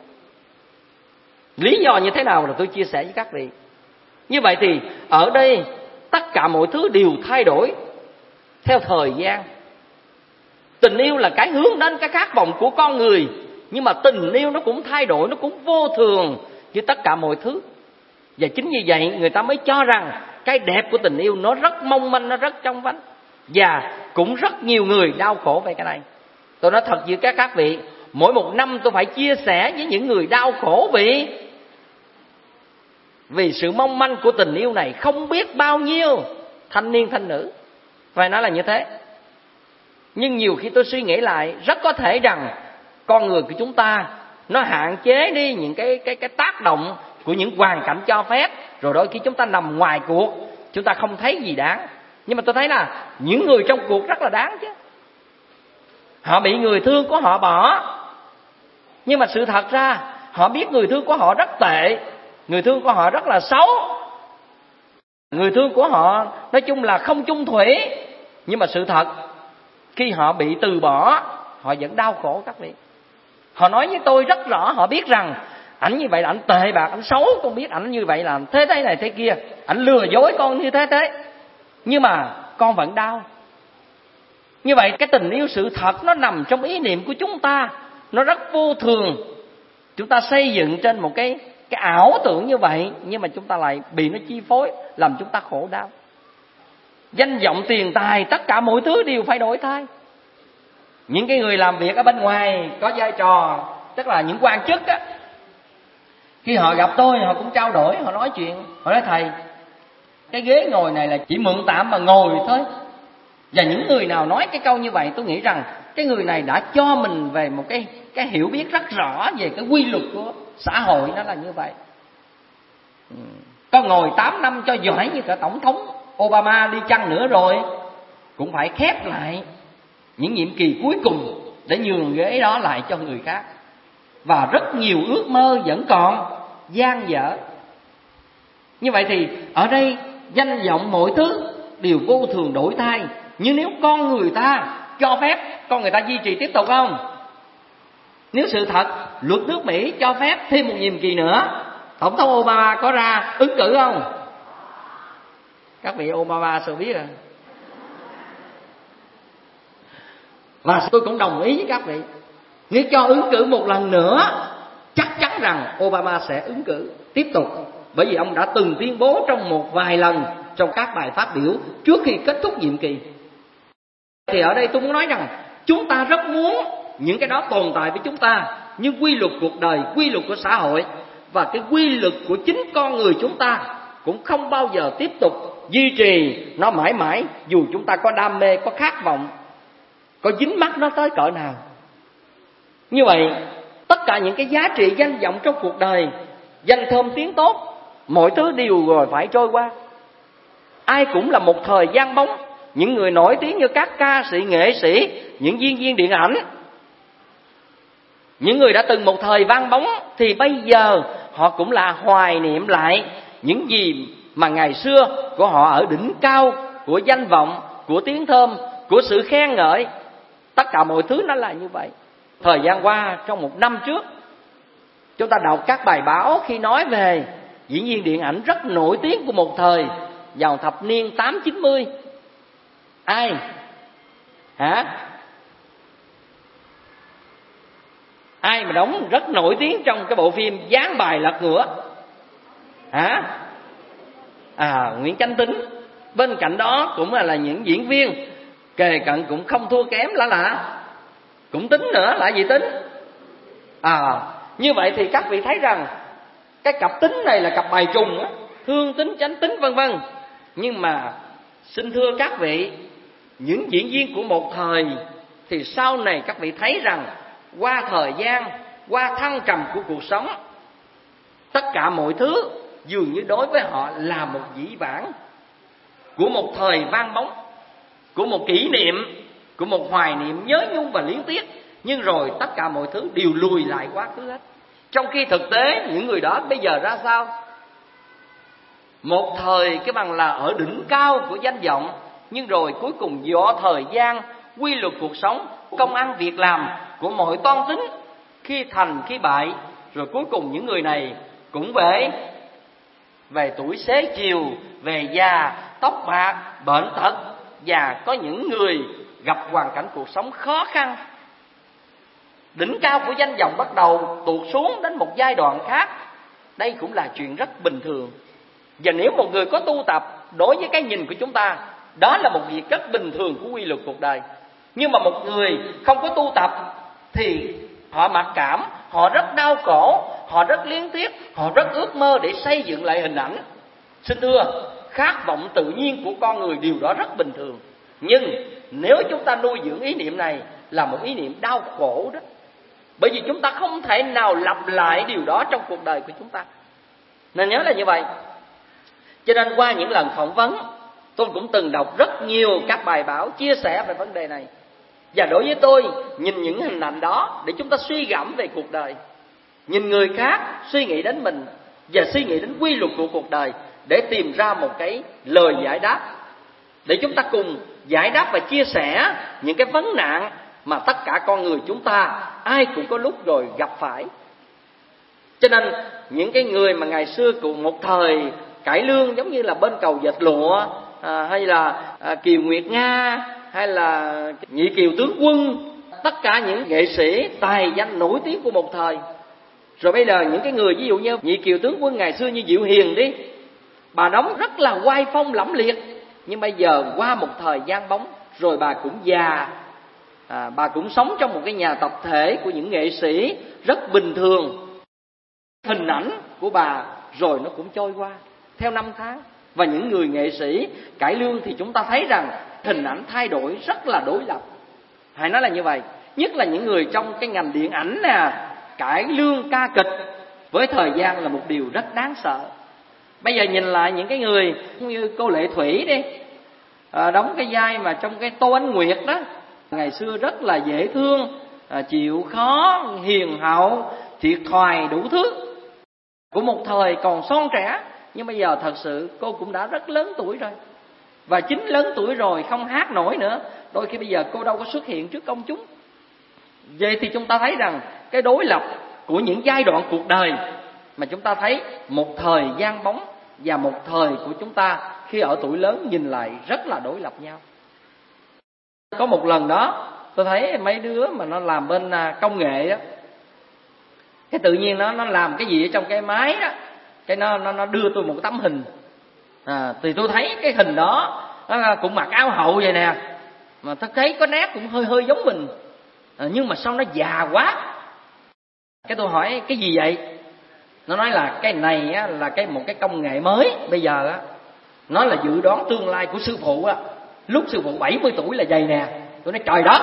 Lý do như thế nào là tôi chia sẻ với các vị. Như vậy thì ở đây tất cả mọi thứ đều thay đổi theo thời gian. Tình yêu là cái hướng đến cái khát vọng của con người, nhưng mà tình yêu nó cũng thay đổi, nó cũng vô thường như tất cả mọi thứ. Và chính vì vậy người ta mới cho rằng cái đẹp của tình yêu nó rất mong manh, nó rất trong vánh. Và cũng rất nhiều người đau khổ về cái này. Tôi nói thật với các vị, mỗi một năm tôi phải chia sẻ với những người đau khổ vì sự mong manh của tình yêu này. Không biết bao nhiêu thanh niên thanh nữ, phải nói là như thế. Nhưng nhiều khi tôi suy nghĩ lại, rất có thể rằng con người của chúng ta nó hạn chế đi những cái tác động của những hoàn cảnh cho phép. Rồi đôi khi chúng ta nằm ngoài cuộc, chúng ta không thấy gì đáng. Nhưng mà tôi thấy là những người trong cuộc rất là đáng chứ. Họ bị người thương của họ bỏ, nhưng mà sự thật ra họ biết người thương của họ rất tệ, người thương của họ rất là xấu, người thương của họ nói chung là không chung thủy. Nhưng mà sự thật khi họ bị từ bỏ, họ vẫn đau khổ các vị. Họ nói với tôi rất rõ, họ biết rằng ảnh như vậy là ảnh tệ bạc, ảnh xấu, con biết ảnh như vậy là thế này thế kia, ảnh lừa dối con như thế. Nhưng mà con vẫn đau. Như vậy cái tình yêu sự thật nó nằm trong ý niệm của chúng ta, nó rất vô thường. Chúng ta xây dựng trên một cái cái ảo tưởng như vậy, nhưng mà chúng ta lại bị nó chi phối, làm chúng ta khổ đau. Danh vọng, tiền tài, tất cả mọi thứ đều phải đổi thay. Những cái người làm việc ở bên ngoài có vai trò, tức là những quan chức á, khi họ gặp tôi họ cũng trao đổi, họ nói chuyện. Họ nói thầy, cái ghế ngồi này là chỉ mượn tạm mà ngồi thôi. Và những người nào nói cái câu như vậy, tôi nghĩ rằng cái người này đã cho mình về một cái hiểu biết rất rõ về cái quy luật của xã hội, nó là như vậy. Có ngồi 8 năm cho giỏi như cả Tổng thống Obama đi chăng nữa rồi, cũng phải khép lại những nhiệm kỳ cuối cùng để nhường ghế đó lại cho người khác. Và rất nhiều ước mơ vẫn còn dang dở. Như vậy thì ở đây danh vọng mọi thứ đều vô thường đổi thay. Nhưng nếu con người ta cho phép, con người ta duy trì tiếp tục không? Nếu sự thật luật nước Mỹ cho phép thêm một nhiệm kỳ nữa, Tổng thống Obama có ra ứng cử không? Các vị Obama sao biết à? Và tôi cũng đồng ý với các vị, nếu cho ứng cử một lần nữa, chắc chắn rằng Obama sẽ ứng cử tiếp tục. Bởi vì ông đã từng tuyên bố trong một vài lần trong các bài phát biểu trước khi kết thúc nhiệm kỳ. Thì ở đây tôi muốn nói rằng chúng ta rất muốn những cái đó tồn tại với chúng ta, nhưng quy luật cuộc đời, quy luật của xã hội và cái quy luật của chính con người chúng ta cũng không bao giờ tiếp tục duy trì nó mãi mãi, dù chúng ta có đam mê, có khát vọng, có dính mắc nó tới cỡ nào. Như vậy, tất cả những cái giá trị danh vọng trong cuộc đời, danh thơm tiếng tốt, mọi thứ đều rồi phải trôi qua. Ai cũng là một thời gian bóng. Những người nổi tiếng như các ca sĩ, nghệ sĩ, những diễn viên điện ảnh, những người đã từng một thời vang bóng, thì bây giờ họ cũng là hoài niệm lại những gì mà ngày xưa của họ ở đỉnh cao của danh vọng, của tiếng thơm, của sự khen ngợi. Tất cả mọi thứ nó là như vậy. Thời gian qua, trong một năm trước, chúng ta đọc các bài báo khi nói về diễn viên điện ảnh rất nổi tiếng của một thời vào thập niên 80-90. Ai? Hả? Ai mà đóng rất nổi tiếng trong cái bộ phim Gián bài lật ngửa? Hả? Nguyễn Chánh Tín. Bên cạnh đó cũng là những diễn viên kề cận cũng không thua kém là cũng Tính nữa, là gì Tính? Như vậy thì các vị thấy rằng cái cặp Tính này là cặp bài trùng á, Thương Tính, Chánh Tính vân vân. Nhưng mà xin thưa các vị, những diễn viên của một thời thì sau này các vị thấy rằng qua thời gian, qua thăng trầm của cuộc sống, tất cả mọi thứ dường như đối với họ là một dĩ vãng của một thời vang bóng, của một kỷ niệm, của một hoài niệm nhớ nhung và liếng tiếc. Nhưng rồi tất cả mọi thứ đều lùi lại quá khứ hết. Trong khi thực tế những người đó bây giờ ra sao? Một thời cái bằng là ở đỉnh cao của danh vọng, nhưng rồi cuối cùng do thời gian, quy luật cuộc sống, công ăn việc làm của mọi toan tính, khi thành khi bại, rồi cuối cùng những người này cũng về tuổi xế chiều, về già, tóc bạc, bệnh tật, và có những người gặp hoàn cảnh cuộc sống khó khăn. Đỉnh cao của danh vọng bắt đầu tụt xuống đến một giai đoạn khác. Đây cũng là chuyện rất bình thường. Và nếu một người có tu tập, đối với cái nhìn của chúng ta, đó là một việc rất bình thường của quy luật cuộc đời. Nhưng mà một người không có tu tập thì họ mặc cảm, họ rất đau khổ, họ rất liếng tiếc, họ rất ước mơ để xây dựng lại hình ảnh. Xin thưa, khát vọng tự nhiên của con người điều đó rất bình thường. Nhưng nếu chúng ta nuôi dưỡng ý niệm này là một ý niệm đau khổ đó. Bởi vì chúng ta không thể nào lặp lại điều đó trong cuộc đời của chúng ta. Nên nhớ là như vậy. Cho nên qua những lần phỏng vấn, tôi cũng từng đọc rất nhiều các bài báo chia sẻ về vấn đề này. Và đối với tôi, nhìn những hình ảnh đó để chúng ta suy gẫm về cuộc đời, nhìn người khác, suy nghĩ đến mình và suy nghĩ đến quy luật của cuộc đời, để tìm ra một cái lời giải đáp, để chúng ta cùng giải đáp và chia sẻ những cái vấn nạn mà tất cả con người chúng ta ai cũng có lúc rồi gặp phải. Cho nên những cái người mà ngày xưa cùng một thời cải lương, giống như là bên cầu dệt lụa, hay là Kiều Nguyệt Nga, hay là Nhị Kiều Tướng Quân, tất cả những nghệ sĩ tài danh nổi tiếng của một thời, Rồi bây giờ những cái người ví dụ như Nhị Kiều tướng quân ngày xưa như Diệu Hiền đi, bà đóng rất là oai phong lẫm liệt, nhưng bây giờ qua một thời gian bóng rồi bà cũng già, bà cũng sống trong một cái nhà tập thể của những nghệ sĩ rất bình thường. Hình ảnh của bà rồi nó cũng trôi qua theo năm tháng. Và những người nghệ sĩ cải lương thì chúng ta thấy rằng hình ảnh thay đổi rất là đối lập. Phải nói là như vậy. Nhất là những người trong cái ngành điện ảnh nè, cải lương ca kịch, với thời gian là một điều rất đáng sợ. Bây giờ nhìn lại những cái người như cô Lệ Thủy đi, đóng cái vai mà trong cái Tô Ánh Nguyệt đó, ngày xưa rất là dễ thương, chịu khó, hiền hậu, thiệt thòi đủ thứ, của một thời còn son trẻ. Nhưng bây giờ thật sự cô cũng đã rất lớn tuổi rồi. Và chính lớn tuổi rồi không hát nổi nữa, đôi khi bây giờ cô đâu có xuất hiện trước công chúng. Vậy thì chúng ta thấy rằng cái đối lập của những giai đoạn cuộc đời mà chúng ta thấy một thời gian bóng và một thời của chúng ta khi ở tuổi lớn nhìn lại rất là đối lập nhau. Có một lần đó tôi thấy mấy đứa mà nó làm bên công nghệ đó, cái tự nhiên nó làm cái gì ở trong cái máy đó, cái nó đưa tôi một cái tấm hình, thì tôi thấy cái hình đó nó cũng mặc áo hậu vậy nè, mà tôi thấy có nét cũng hơi giống mình, nhưng mà sao nó già quá. Cái tôi hỏi cái gì vậy? Nó nói là cái này á, là một cái công nghệ mới bây giờ á, nó là dự đoán tương lai của sư phụ á, lúc sư phụ 70 tuổi là vậy nè. Tôi nói trời đất.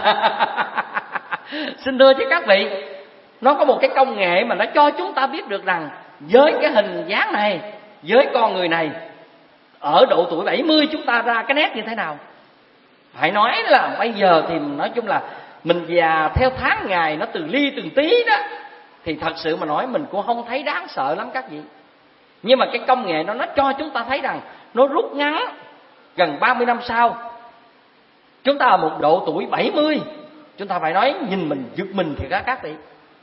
Xin thưa chứ các vị, nó có một cái công nghệ mà nó cho chúng ta biết được rằng với cái hình dáng này, với con người này, ở độ tuổi 70 chúng ta ra cái nét như thế nào. Phải nói là bây giờ thì nói chung là mình già theo tháng ngày, nó từng ly từng tí đó, thì thật sự mà nói mình cũng không thấy đáng sợ lắm các vị. Nhưng mà cái công nghệ nó cho chúng ta thấy rằng nó rút ngắn gần 30 năm sau. Chúng ta ở một độ tuổi 70, chúng ta phải nói nhìn mình giật mình thì các vị.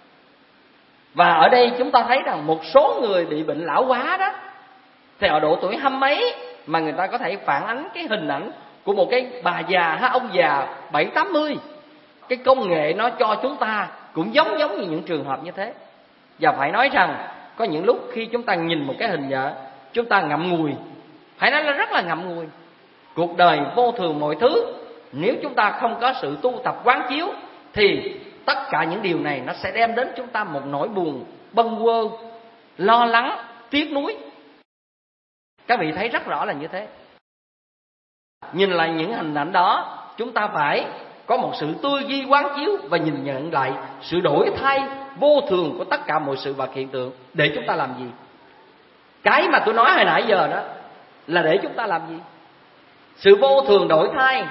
Và ở đây chúng ta thấy rằng một số người bị bệnh lão hóa đó, thì ở độ tuổi 20 mấy mà người ta có thể phản ánh cái hình ảnh của một cái bà già hay ông già 70-80. Cái công nghệ nó cho chúng ta cũng giống như những trường hợp như thế. Và phải nói rằng có những lúc khi chúng ta nhìn một cái hình vợ, chúng ta ngậm ngùi. Phải nói là rất là ngậm ngùi. Cuộc đời vô thường mọi thứ, nếu chúng ta không có sự tu tập quán chiếu thì tất cả những điều này nó sẽ đem đến chúng ta một nỗi buồn, bâng quơ, lo lắng, tiếc nuối. Các vị thấy rất rõ là như thế. Nhìn lại những hình ảnh đó, chúng ta phải có một sự tư duy quán chiếu và nhìn nhận lại sự đổi thay vô thường của tất cả mọi sự và hiện tượng để chúng ta làm gì. Cái mà tôi nói hồi nãy giờ đó là để chúng ta làm gì. Sự vô thường đổi thay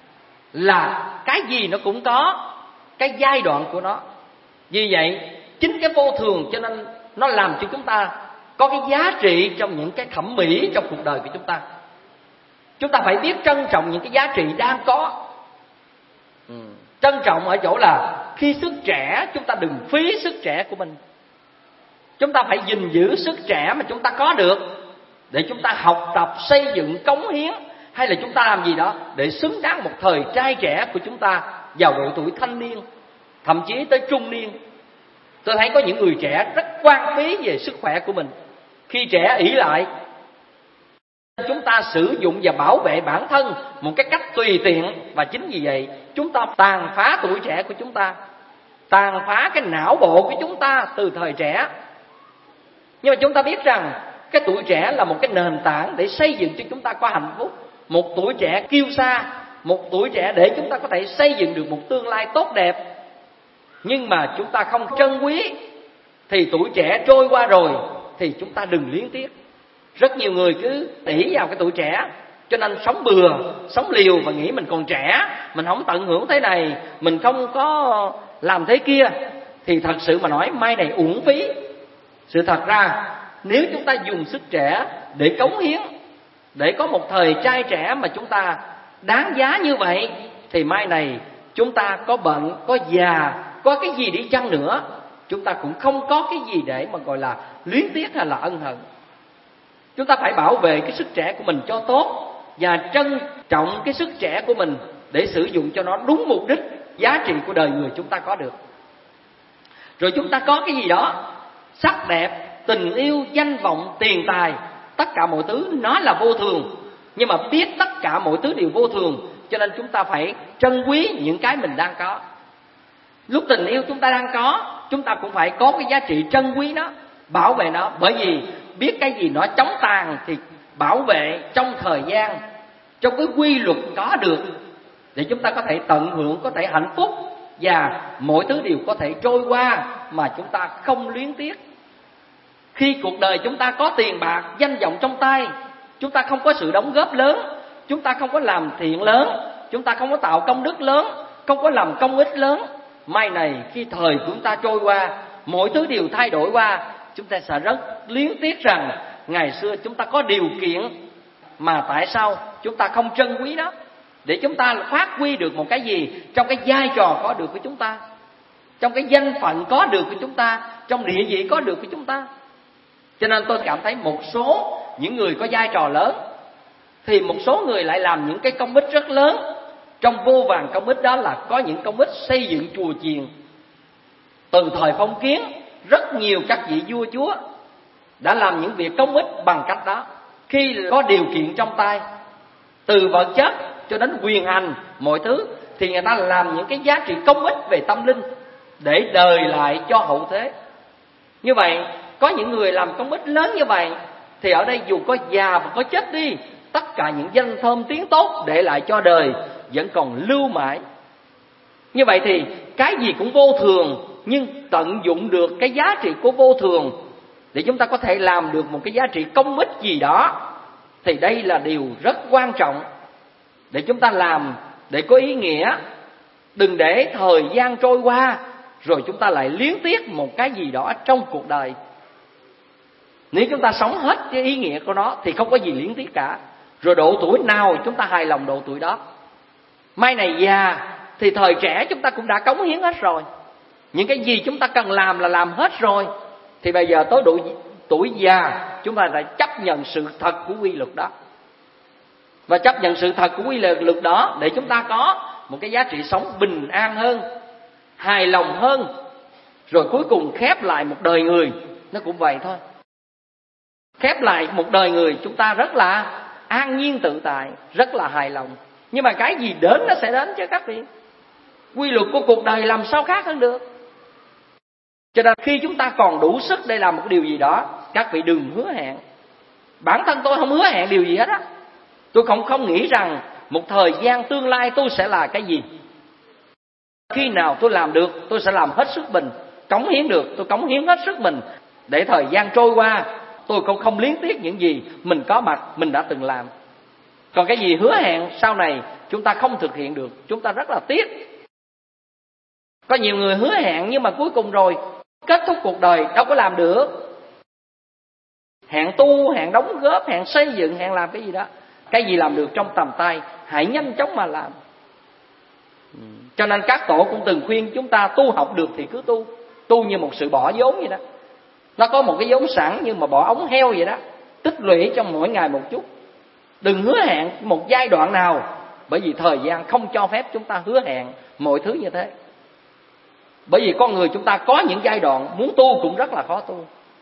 là cái gì nó cũng có cái giai đoạn của nó. Vì vậy chính cái vô thường cho nên nó làm cho chúng ta có cái giá trị trong những cái thẩm mỹ trong cuộc đời của chúng ta. Chúng ta phải biết trân trọng những cái giá trị đang có. Trân trọng ở chỗ là khi sức trẻ chúng ta đừng phí sức trẻ của mình. Chúng ta phải gìn giữ sức trẻ mà chúng ta có được để chúng ta học tập, xây dựng, cống hiến, hay là chúng ta làm gì đó để xứng đáng một thời trai trẻ của chúng ta vào độ tuổi thanh niên, thậm chí tới trung niên. Tôi thấy có những người trẻ rất quan phí về sức khỏe của mình. Khi trẻ ỷ lại, chúng ta sử dụng và bảo vệ bản thân một cái cách tùy tiện. Và chính vì vậy chúng ta tàn phá tuổi trẻ của chúng ta, tàn phá cái não bộ của chúng ta từ thời trẻ. Nhưng mà chúng ta biết rằng cái tuổi trẻ là một cái nền tảng để xây dựng cho chúng ta có hạnh phúc. Một tuổi trẻ kiêu sa, một tuổi trẻ để chúng ta có thể xây dựng được một tương lai tốt đẹp. Nhưng mà chúng ta không trân quý thì tuổi trẻ trôi qua rồi thì chúng ta đừng luyến tiếc. Rất nhiều người cứ ỷ vào cái tuổi trẻ, cho nên sống bừa, sống liều và nghĩ mình còn trẻ, mình không tận hưởng thế này, mình không có làm thế kia, thì thật sự mà nói mai này uổng phí. Sự thật ra nếu chúng ta dùng sức trẻ để cống hiến, để có một thời trai trẻ mà chúng ta đáng giá như vậy, thì mai này chúng ta có bệnh, có già, có cái gì đi chăng nữa, chúng ta cũng không có cái gì để mà gọi là luyến tiếc hay là ân hận. Chúng ta phải bảo vệ cái sức trẻ của mình cho tốt và trân trọng cái sức trẻ của mình để sử dụng cho nó đúng mục đích, giá trị của đời người chúng ta có được. Rồi chúng ta có cái gì đó sắc đẹp, tình yêu, danh vọng, tiền tài, tất cả mọi thứ nó là vô thường. Nhưng mà biết tất cả mọi thứ đều vô thường, cho nên chúng ta phải trân quý những cái mình đang có. Lúc tình yêu chúng ta đang có, chúng ta cũng phải có cái giá trị trân quý nó, bảo vệ nó. Bởi vì biết cái gì nó chóng tàn thì bảo vệ trong thời gian, trong cái quy luật có được, để chúng ta có thể tận hưởng, có thể hạnh phúc, và mọi thứ đều có thể trôi qua mà chúng ta không luyến tiếc. Khi cuộc đời chúng ta có tiền bạc, danh vọng trong tay, chúng ta không có sự đóng góp lớn, chúng ta không có làm thiện lớn, chúng ta không có tạo công đức lớn, không có làm công ích lớn, mai này khi thời của chúng ta trôi qua, mọi thứ đều thay đổi qua, chúng ta sẽ rất luyến tiếc rằng ngày xưa chúng ta có điều kiện mà tại sao chúng ta không trân quý nó, để chúng ta phát huy được một cái gì trong cái vai trò có được của chúng ta, trong cái danh phận có được của chúng ta, trong địa vị có được của chúng ta. Cho nên tôi cảm thấy một số những người có vai trò lớn thì một số người lại làm những cái công ích rất lớn. Trong vô vàn công ích đó là có những công ích xây dựng chùa chiền. Từ thời phong kiến, rất nhiều các vị vua chúa đã làm những việc công ích bằng cách đó. Khi có điều kiện trong tay, từ vật chất cho đến quyền hành mọi thứ, thì người ta làm những cái giá trị công ích về tâm linh để đời lại cho hậu thế. Như vậy, có những người làm công ích lớn như vậy, thì ở đây dù có già và có chết đi, tất cả những danh thơm tiếng tốt để lại cho đời vẫn còn lưu mãi. Như vậy thì cái gì cũng vô thường, nhưng tận dụng được cái giá trị của vô thường để chúng ta có thể làm được một cái giá trị công ích gì đó, thì đây là điều rất quan trọng để chúng ta làm để có ý nghĩa. Đừng để thời gian trôi qua rồi chúng ta lại luyến tiếc một cái gì đó trong cuộc đời. Nếu chúng ta sống hết cái ý nghĩa của nó thì không có gì luyến tiếc cả. Rồi độ tuổi nào chúng ta hài lòng độ tuổi đó. Mai này già thì thời trẻ chúng ta cũng đã cống hiến hết rồi. Những cái gì chúng ta cần làm là làm hết rồi. Thì bây giờ tới độ tuổi già chúng ta phải chấp nhận sự thật của quy luật đó. Và chấp nhận sự thật của quy luật đó để chúng ta có một cái giá trị sống bình an hơn, hài lòng hơn. Rồi cuối cùng khép lại một đời người, nó cũng vậy thôi. Khép lại một đời người chúng ta rất là an nhiên tự tại, rất là hài lòng. Nhưng mà cái gì đến nó sẽ đến chứ các vị. Quy luật của cuộc đời làm sao khác hơn được. Cho nên khi chúng ta còn đủ sức để làm một điều gì đó, các vị đừng hứa hẹn. Bản thân tôi không hứa hẹn điều gì hết á. Tôi không nghĩ rằng một thời gian tương lai tôi sẽ là cái gì. Khi nào tôi làm được, tôi sẽ làm hết sức mình. Cống hiến được, tôi cống hiến hết sức mình. Để thời gian trôi qua, tôi cũng không luyến tiếc những gì mình có mặt, mình đã từng làm. Còn cái gì hứa hẹn sau này chúng ta không thực hiện được, chúng ta rất là tiếc. Có nhiều người hứa hẹn nhưng mà cuối cùng rồi kết thúc cuộc đời đâu có làm được. Hẹn tu, hẹn đóng góp, hẹn xây dựng, hẹn làm cái gì đó. Cái gì làm được trong tầm tay, hãy nhanh chóng mà làm. Cho nên các tổ cũng từng khuyên chúng ta tu học được thì cứ tu. Tu như một sự bỏ vốn vậy đó. Nó có một cái vốn sẵn nhưng mà bỏ ống heo vậy đó. Tích lũy trong mỗi ngày một chút. Đừng hứa hẹn một giai đoạn nào. Bởi vì thời gian không cho phép chúng ta hứa hẹn mọi thứ như thế. Bởi vì con người chúng ta có những giai đoạn muốn tu cũng rất là khó tu.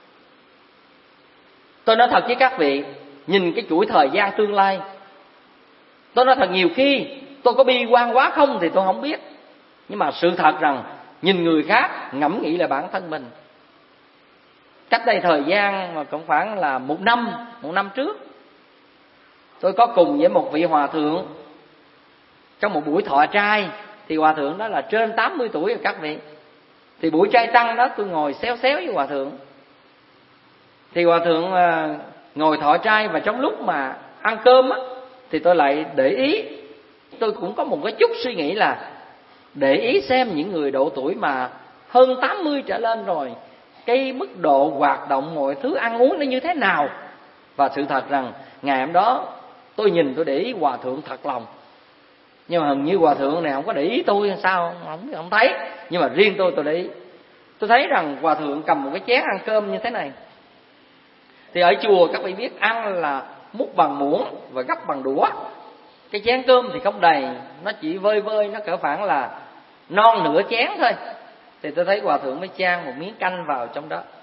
Tôi nói thật với các vị, nhìn cái chuỗi thời gian tương lai, tôi nói thật nhiều khi tôi có bi quan quá không thì tôi không biết. Nhưng mà sự thật rằng nhìn người khác ngẫm nghĩ là bản thân mình. Cách đây thời gian mà cũng khoảng là một năm trước, tôi có cùng với một vị hòa thượng trong một buổi thọ trai. Thì hòa thượng đó là trên 80 tuổi rồi các vị. Thì buổi trai tăng đó tôi ngồi xéo xéo với hòa thượng. Thì hòa thượng ngồi thọ trai, và trong lúc mà ăn cơm á, thì tôi lại để ý. Tôi cũng có một cái chút suy nghĩ là để ý xem những người độ tuổi mà hơn 80 trở lên rồi, cái mức độ hoạt động mọi thứ ăn uống nó như thế nào. Và sự thật rằng ngày hôm đó tôi nhìn tôi để ý hòa thượng thật lòng. Nhưng mà hình như hòa thượng này không có để ý tôi hay sao, không thấy. Nhưng mà riêng tôi để ý. Tôi thấy rằng hòa thượng cầm một cái chén ăn cơm như thế này. Thì ở chùa các vị biết ăn là múc bằng muỗng và gắp bằng đũa. Cái chén cơm thì không đầy, nó chỉ vơi vơi, nó cỡ khoảng là non nửa chén thôi. Thì tôi thấy hòa thượng mới chan một miếng canh vào trong đó.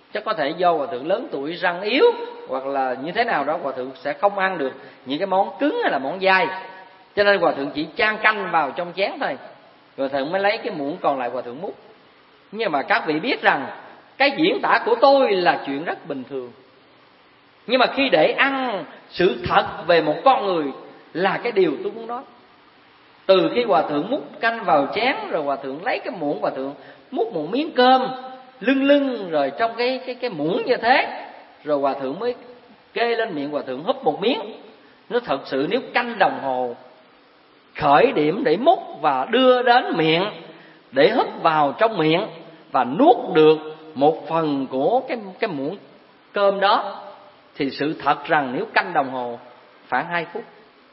Chắc có thể do hòa thượng lớn tuổi, răng yếu, hoặc là như thế nào đó, hòa thượng sẽ không ăn được những cái món cứng hay là món dai, cho nên hòa thượng chỉ chan canh vào trong chén thôi, hòa thượng mới lấy cái muỗng còn lại hòa thượng múc. Nhưng mà các vị biết rằng cái diễn tả của tôi là chuyện rất bình thường, nhưng mà khi để ăn sự thật về một con người là cái điều tôi muốn nói. Từ khi hòa thượng múc canh vào chén, rồi hòa thượng lấy cái muỗng, hòa thượng múc một miếng cơm lưng rồi trong cái muỗng như thế, rồi hòa thượng mới kê lên miệng, hòa thượng húp một miếng. Nó thật sự nếu canh đồng hồ khởi điểm để múc và đưa đến miệng, để húp vào trong miệng và nuốt được một phần của cái muỗng cơm đó, thì sự thật rằng nếu canh đồng hồ khoảng 2 phút.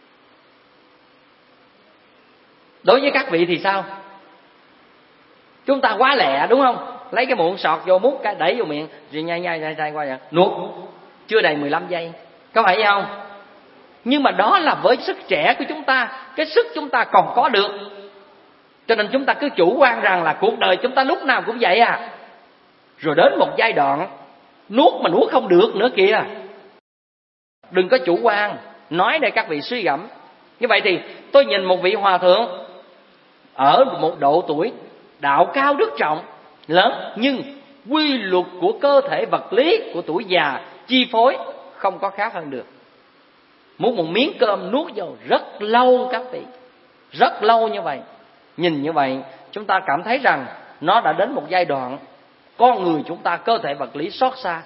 Đối với các vị thì sao? Chúng ta quá lẹ đúng không? Lấy cái muỗng sọt vô, múc cái đẩy vô miệng, rồi nhai qua vậy, nuốt chưa đầy 15 giây, có phải vậy không? Nhưng mà đó là với sức trẻ của chúng ta, cái sức chúng ta còn có được, cho nên chúng ta cứ chủ quan rằng là cuộc đời chúng ta lúc nào cũng vậy à. Rồi đến một giai đoạn nuốt mà nuốt không được nữa kìa. Đừng có chủ quan, nói để các vị suy gẫm. Như vậy thì tôi nhìn một vị hòa thượng ở một độ tuổi đạo cao đức trọng lớn, nhưng quy luật của cơ thể vật lý của tuổi già chi phối không có khác hơn được. Muốn một miếng cơm nuốt vào rất lâu các vị, rất lâu như vậy. Nhìn như vậy chúng ta cảm thấy rằng nó đã đến một giai đoạn con người chúng ta cơ thể vật lý xót xa.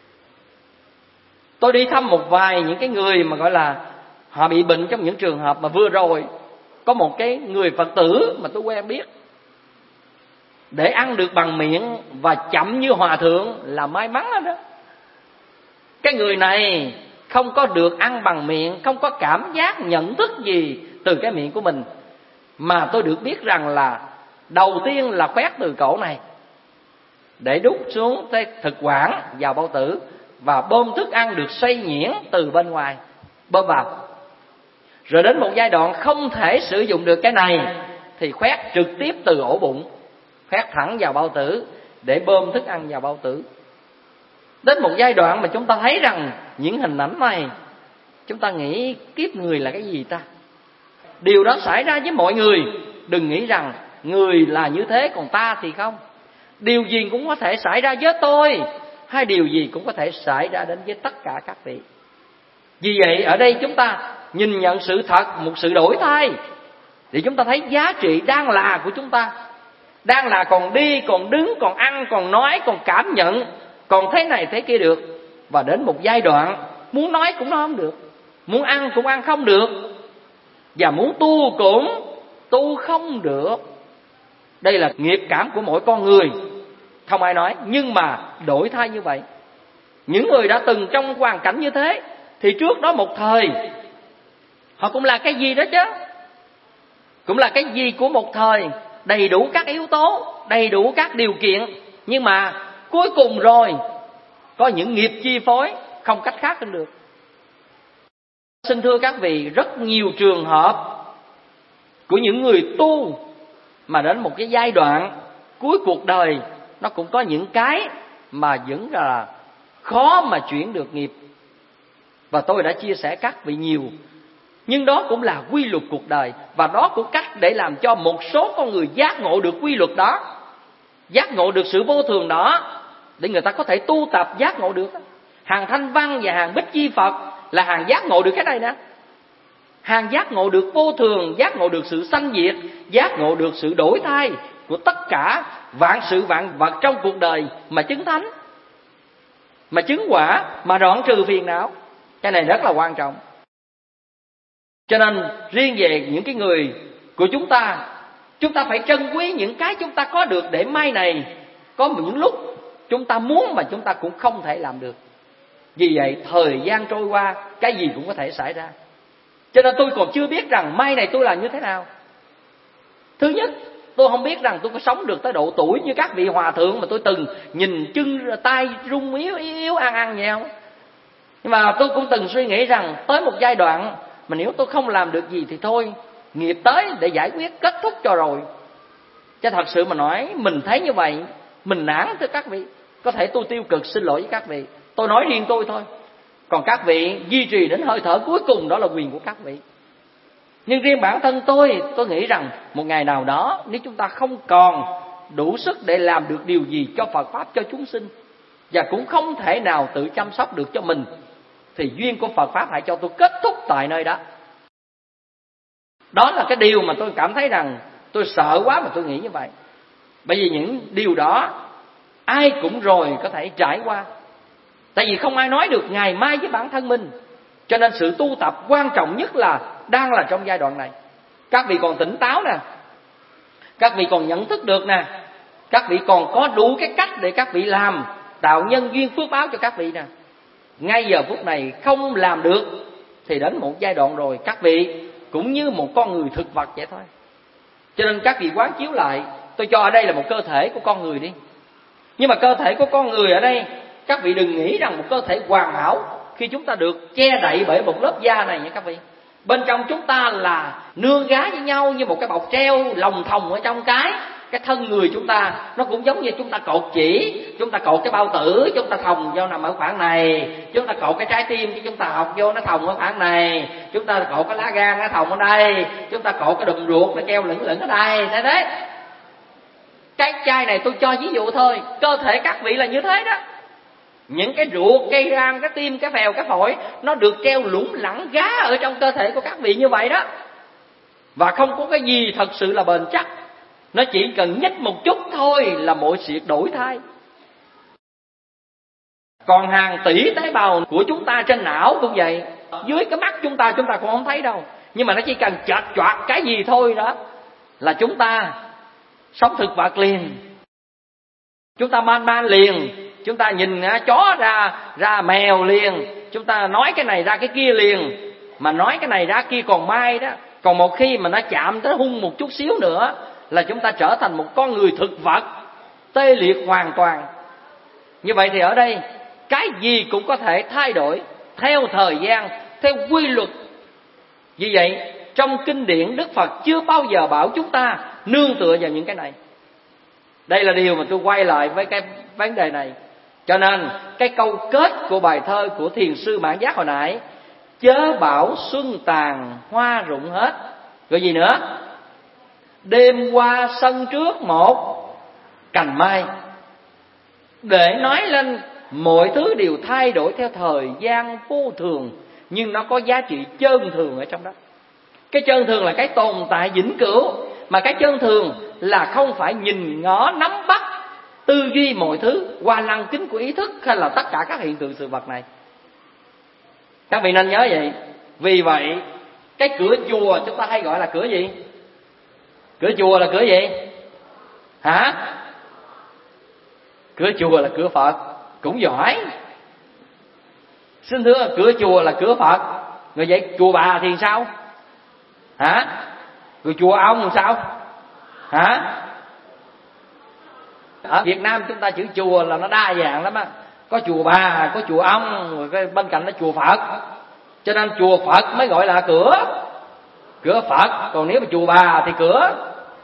Tôi đi thăm một vài những cái người mà gọi là họ bị bệnh, trong những trường hợp mà vừa rồi có một cái người Phật tử mà tôi quen biết, để ăn được bằng miệng và chậm như hòa thượng là may mắn lắm đó. Cái người này không có được ăn bằng miệng, không có cảm giác nhận thức gì từ cái miệng của mình, mà tôi được biết rằng là đầu tiên là khoét từ cổ này để đút xuống cái thực quản vào bao tử, và bơm thức ăn được xoay nhuyễn từ bên ngoài bơm vào. Rồi đến một giai đoạn không thể sử dụng được cái này thì khoét trực tiếp từ ổ bụng, khoét thẳng vào bao tử để bơm thức ăn vào bao tử. Đến một giai đoạn mà chúng ta thấy rằng những hình ảnh này, chúng ta nghĩ kiếp người là cái gì ta? Điều đó xảy ra với mọi người. Đừng nghĩ rằng người là như thế còn ta thì không. Điều gì cũng có thể xảy ra với tôi, hay điều gì cũng có thể xảy ra đến với tất cả các vị. Vì vậy ở đây chúng ta nhìn nhận sự thật, một sự đổi thay, để chúng ta thấy giá trị đang là của chúng ta. Đang là còn đi, còn đứng, còn ăn, còn nói, còn cảm nhận, còn thế này thế kia được. Và đến một giai đoạn muốn nói cũng nói không được, muốn ăn cũng ăn không được, và muốn tu cũng tu không được. Đây là nghiệp cảm của mỗi con người, không ai nói. Nhưng mà đổi thay như vậy, những người đã từng trong hoàn cảnh như thế thì trước đó một thời họ cũng là cái gì đó chứ, cũng là cái gì của một thời, đầy đủ các yếu tố, đầy đủ các điều kiện, nhưng mà cuối cùng rồi có những nghiệp chi phối, không cách khác hơn được. Xin thưa các vị, rất nhiều trường hợp của những người tu mà đến một cái giai đoạn cuối cuộc đời, nó cũng có những cái mà vẫn là khó mà chuyển được nghiệp. Và tôi đã chia sẻ các vị nhiều, nhưng đó cũng là quy luật cuộc đời, và đó cũng cách để làm cho một số con người giác ngộ được quy luật đó, giác ngộ được sự vô thường đó, để người ta có thể tu tập giác ngộ được. Hàng Thanh Văn và hàng Bích Chi Phật là hàng giác ngộ được cái này nè. Hàng giác ngộ được vô thường, giác ngộ được sự sanh diệt, giác ngộ được sự đổi thay của tất cả vạn sự vạn vật trong cuộc đời, mà chứng thánh, mà chứng quả, mà đoạn trừ phiền não. Cái này rất là quan trọng. Cho nên riêng về những cái người của chúng ta phải trân quý những cái chúng ta có được, để mai này có những lúc chúng ta muốn mà chúng ta cũng không thể làm được. Vì vậy thời gian trôi qua, cái gì cũng có thể xảy ra. Cho nên tôi còn chưa biết rằng mai này tôi là như thế nào. Thứ nhất, tôi không biết rằng tôi có sống được tới độ tuổi như các vị hòa thượng mà tôi từng nhìn chân tay rung yếu ăn vậy không. Nhưng mà tôi cũng từng suy nghĩ rằng tới một giai đoạn mà nếu tôi không làm được gì thì thôi, nghiệp tới để giải quyết, kết thúc cho rồi. Chứ thật sự mà nói, mình thấy như vậy, mình nản thưa các vị. Có thể tôi tiêu cực, xin lỗi với các vị. Tôi nói riêng tôi thôi. Còn các vị duy trì đến hơi thở cuối cùng, đó là quyền của các vị. Nhưng riêng bản thân tôi nghĩ rằng một ngày nào đó, nếu chúng ta không còn đủ sức để làm được điều gì cho Phật Pháp, cho chúng sinh, và cũng không thể nào tự chăm sóc được cho mình, thì duyên của Phật Pháp hãy cho tôi kết thúc tại nơi đó. Đó là cái điều mà tôi cảm thấy rằng tôi sợ quá mà tôi nghĩ như vậy. Bởi vì những điều đó ai cũng rồi có thể trải qua. Tại vì không ai nói được ngày mai với bản thân mình. Cho nên sự tu tập quan trọng nhất là đang là trong giai đoạn này. Các vị còn tỉnh táo nè, các vị còn nhận thức được nè, các vị còn có đủ cái cách để các vị làm, tạo nhân duyên phước báo cho các vị nè. Ngay giờ phút này không làm được thì đến một giai đoạn rồi các vị cũng như một con người thực vật vậy thôi. Cho nên các vị quán chiếu lại, tôi cho ở đây là một cơ thể của con người đi. Nhưng mà cơ thể của con người ở đây, các vị đừng nghĩ rằng một cơ thể hoàn hảo khi chúng ta được che đậy bởi một lớp da này nha các vị. Bên trong chúng ta là nương gái với nhau như một cái bọc treo lồng thòng ở trong cái thân người chúng ta. Nó cũng giống như chúng ta cột chỉ, chúng ta cột cái bao tử, chúng ta thòng vô nằm ở khoảng này. Chúng ta cột cái trái tim cho chúng ta học vô, nó thòng ở khoảng này. Chúng ta cột cái lá gan, nó thòng ở đây. Chúng ta cột cái đùm ruột, nó treo lửng lửng ở đây. Thế đấy. Cái chai này tôi cho ví dụ thôi. Cơ thể các vị là như thế đó. Những cái ruột, cái gan, cái tim, cái phèo, cái phổi, nó được treo lủng lẳng gá ở trong cơ thể của các vị như vậy đó. Và không có cái gì thật sự là bền chắc. Nó chỉ cần nhích một chút thôi là mọi sự đổi thay. Còn hàng tỷ tế bào của chúng ta trên não cũng vậy. Dưới cái mắt chúng ta cũng không thấy đâu. Nhưng mà nó chỉ cần chợt choạc cái gì thôi đó là chúng ta sống thực vật liền. Chúng ta man liền. Chúng ta nhìn chó ra mèo liền. Chúng ta nói cái này ra cái kia liền. Mà nói cái này ra kia còn mai đó. Còn một khi mà nó chạm tới hung một chút xíu nữa là chúng ta trở thành một con người thực vật tê liệt hoàn toàn. Như vậy thì ở đây cái gì cũng có thể thay đổi theo thời gian, theo quy luật. Vì vậy trong kinh điển Đức Phật chưa bao giờ bảo chúng ta nương tựa vào những cái này. Đây là điều mà tôi quay lại với cái vấn đề này. Cho nên cái câu kết của bài thơ của thiền sư Mãn Giác hồi nãy, chớ bảo xuân tàn hoa rụng hết, rồi gì nữa, đêm qua sân trước một cành mai, để nói lên mọi thứ đều thay đổi theo thời gian vô thường, nhưng nó có giá trị chân thường ở trong đó. Cái chân thường là cái tồn tại vĩnh cửu, mà cái chân thường là không phải nhìn ngó nắm bắt tư duy mọi thứ qua lăng kính của ý thức hay là tất cả các hiện tượng sự vật này. Các vị nên nhớ vậy. Vì vậy cái cửa chùa chúng ta hay gọi là cửa gì? Cửa chùa là cửa gì? Hả? Cửa chùa là cửa Phật. Cũng giỏi. Xin thưa, cửa chùa là cửa Phật. Rồi vậy chùa bà thì sao? Hả? Rồi chùa ông thì sao? Hả? Ở Việt Nam chúng ta chữ chùa là nó đa dạng lắm á. Có chùa bà, có chùa ông, rồi cái bên cạnh đó chùa Phật. Cho nên chùa Phật mới gọi là cửa. Cửa Phật. Còn nếu mà chùa bà thì cửa.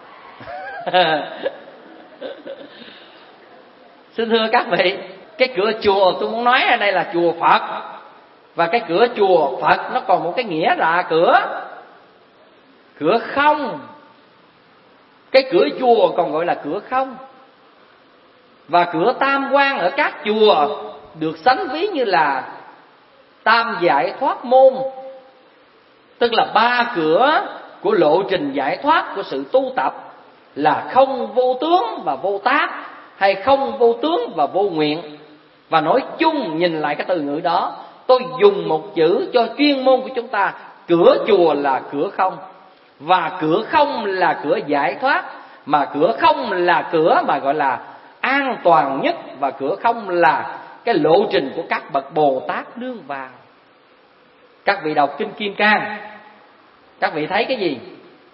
Xin thưa các vị, cái cửa chùa tôi muốn nói ở đây là chùa Phật. Và cái cửa chùa Phật nó còn một cái nghĩa là cửa. Cửa không. Cái cửa chùa còn gọi là cửa không. Và cửa tam quan ở các chùa được sánh ví như là tam giải thoát môn. Tức là 3 cửa của lộ trình giải thoát của sự tu tập là không vô tướng và vô tác, hay không vô tướng và vô nguyện. Và nói chung nhìn lại cái từ ngữ đó, tôi dùng một chữ cho chuyên môn của chúng ta. Cửa chùa là cửa không. Và cửa không là cửa giải thoát. Mà cửa không là cửa mà gọi là an toàn nhất. Và cửa không là cái lộ trình của các bậc Bồ Tát nương vào. Các vị đọc kinh Kim Cang, các vị thấy cái gì?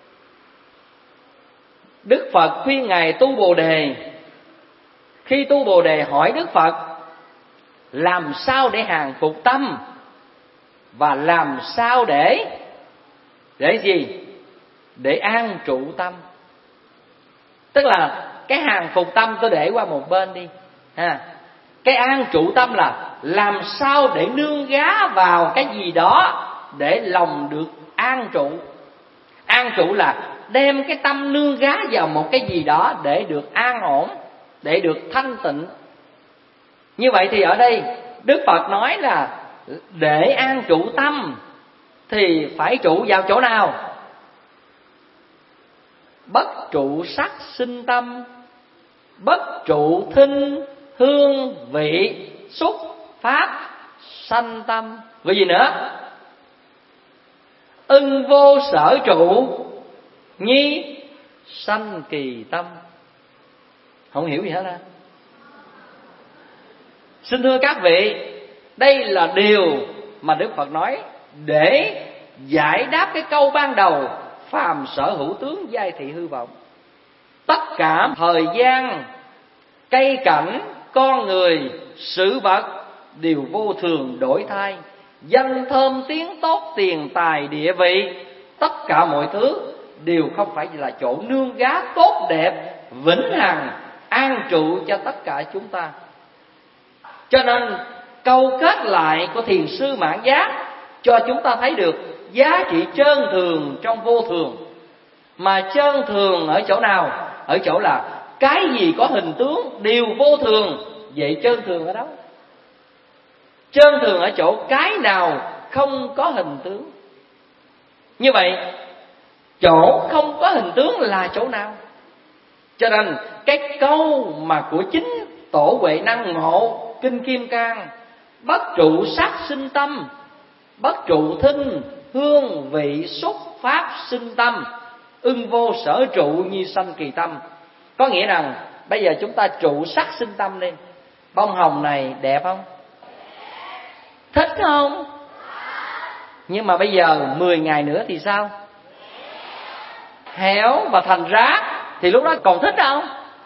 Đức Phật khuyên Ngài tu Bồ Đề. Khi tu Bồ Đề hỏi Đức Phật làm sao để hàng phục tâm, và làm sao để gì? Để an trụ tâm. Tức là cái hàng phục tâm tôi để qua một bên đi ha. Cái an trụ tâm là làm sao để nương gá vào cái gì đó để lòng được an trụ. An trụ là đem cái tâm nương gá vào một cái gì đó để được an ổn, để được thanh tịnh. Như vậy thì ở đây Đức Phật nói là để an trụ tâm thì phải trụ vào chỗ nào? Bất trụ sắc sinh tâm, bất trụ thinh hương vị xúc pháp sanh tâm. Vì gì nữa? Ưng vô sở trụ nhi sanh kỳ tâm. Không hiểu gì hết á. Xin thưa các vị, đây là điều mà Đức Phật nói để giải đáp cái câu ban đầu: phàm sở hữu tướng giai thị hư vọng. Tất cả thời gian, cây cảnh, con người, sự vật đều vô thường đổi thay. Danh thơm tiếng tốt, tiền tài địa vị, tất cả mọi thứ đều không phải là chỗ nương gá tốt đẹp, vĩnh hằng, an trụ cho tất cả chúng ta. Cho nên câu kết lại của Thiền sư Mạn Giác cho chúng ta thấy được giá trị trơn thường trong vô thường. Mà trơn thường ở chỗ nào? Ở chỗ là cái gì có hình tướng đều vô thường. Vậy trơn thường ở đâu? Trơn thường ở chỗ cái nào không có hình tướng. Như vậy chỗ không có hình tướng là chỗ nào? Cho nên cái câu mà của chính Tổ Huệ Năng ngộ Kinh Kim Cang: bất trụ sắc sinh tâm, bất trụ thinh hương vị xúc pháp sinh tâm, ưng vô sở trụ nhi sanh kỳ tâm. Có nghĩa rằng bây giờ chúng ta trụ sắc sinh tâm đi. Bông hồng này đẹp không? Thích không? Nhưng mà bây giờ 10 ngày nữa thì sao? Héo và thành rác thì lúc đó còn thích không?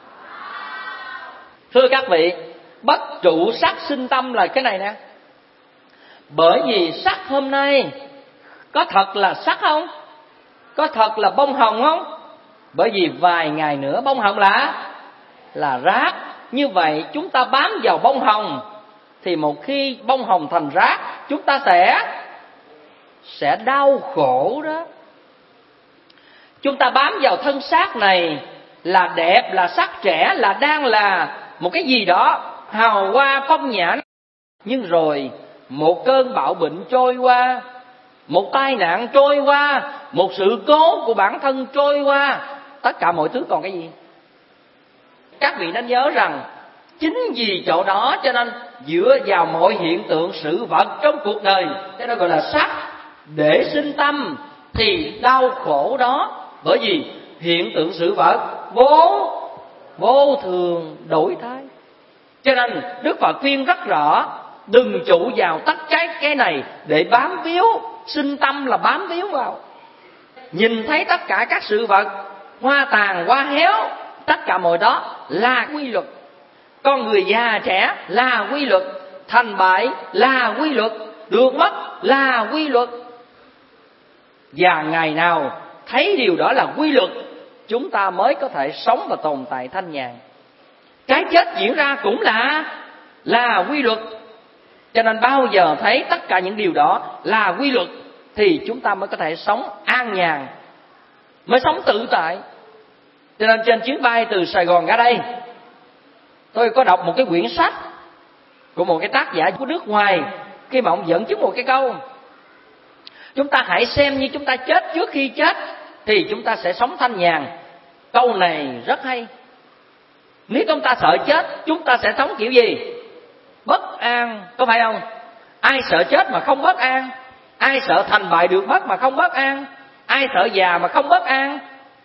Thưa các vị, bất trụ sắc sinh tâm là cái này nè. Bởi vì sắc hôm nay có thật là sắc không? Có thật là bông hồng không? Bởi vì vài ngày nữa bông hồng là rác. Như vậy chúng ta bám vào bông hồng thì một khi bông hồng thành rác, chúng ta sẽ đau khổ đó. Chúng ta bám vào thân xác này là đẹp, là sắc trẻ, là đang là một cái gì đó hào hoa phong nhã. Nhưng rồi một cơn bạo bệnh trôi qua, một tai nạn trôi qua, một sự cố của bản thân trôi qua, tất cả mọi thứ còn cái gì? Các vị nên nhớ rằng chính vì chỗ đó cho nên dựa vào mọi hiện tượng sự vật trong cuộc đời, cái đó gọi là sắc, để sinh tâm thì đau khổ đó. Bởi vì hiện tượng sự vật vô thường đổi thay. Cho nên Đức Phật khuyên rất rõ: đừng trụ vào tất cái này để bám víu. Sinh tâm là bám víu vào. Nhìn thấy tất cả các sự vật hoa tàn hoa héo, tất cả mọi đó là quy luật. Con người già trẻ là quy luật, thành bại là quy luật, được mất là quy luật. Và ngày nào thấy điều đó là quy luật, chúng ta mới có thể sống và tồn tại thanh nhàn. Cái chết diễn ra cũng là quy luật. Cho nên bao giờ thấy tất cả những điều đó là quy luật thì chúng ta mới có thể sống an nhàn, mới sống tự tại. Cho nên trên chuyến bay từ Sài Gòn ra đây, tôi có đọc một cái quyển sách của một cái tác giả của nước ngoài, khi mà ông dẫn chứng một cái câu: chúng ta hãy xem như chúng ta chết trước khi chết thì chúng ta sẽ sống thanh nhàn. Câu này rất hay. Nếu chúng ta sợ chết, chúng ta sẽ sống kiểu gì? Bất an, có phải không? Ai sợ chết mà không bất an? Ai sợ thành bại được mất mà không bất an? Ai sợ già mà không bất an?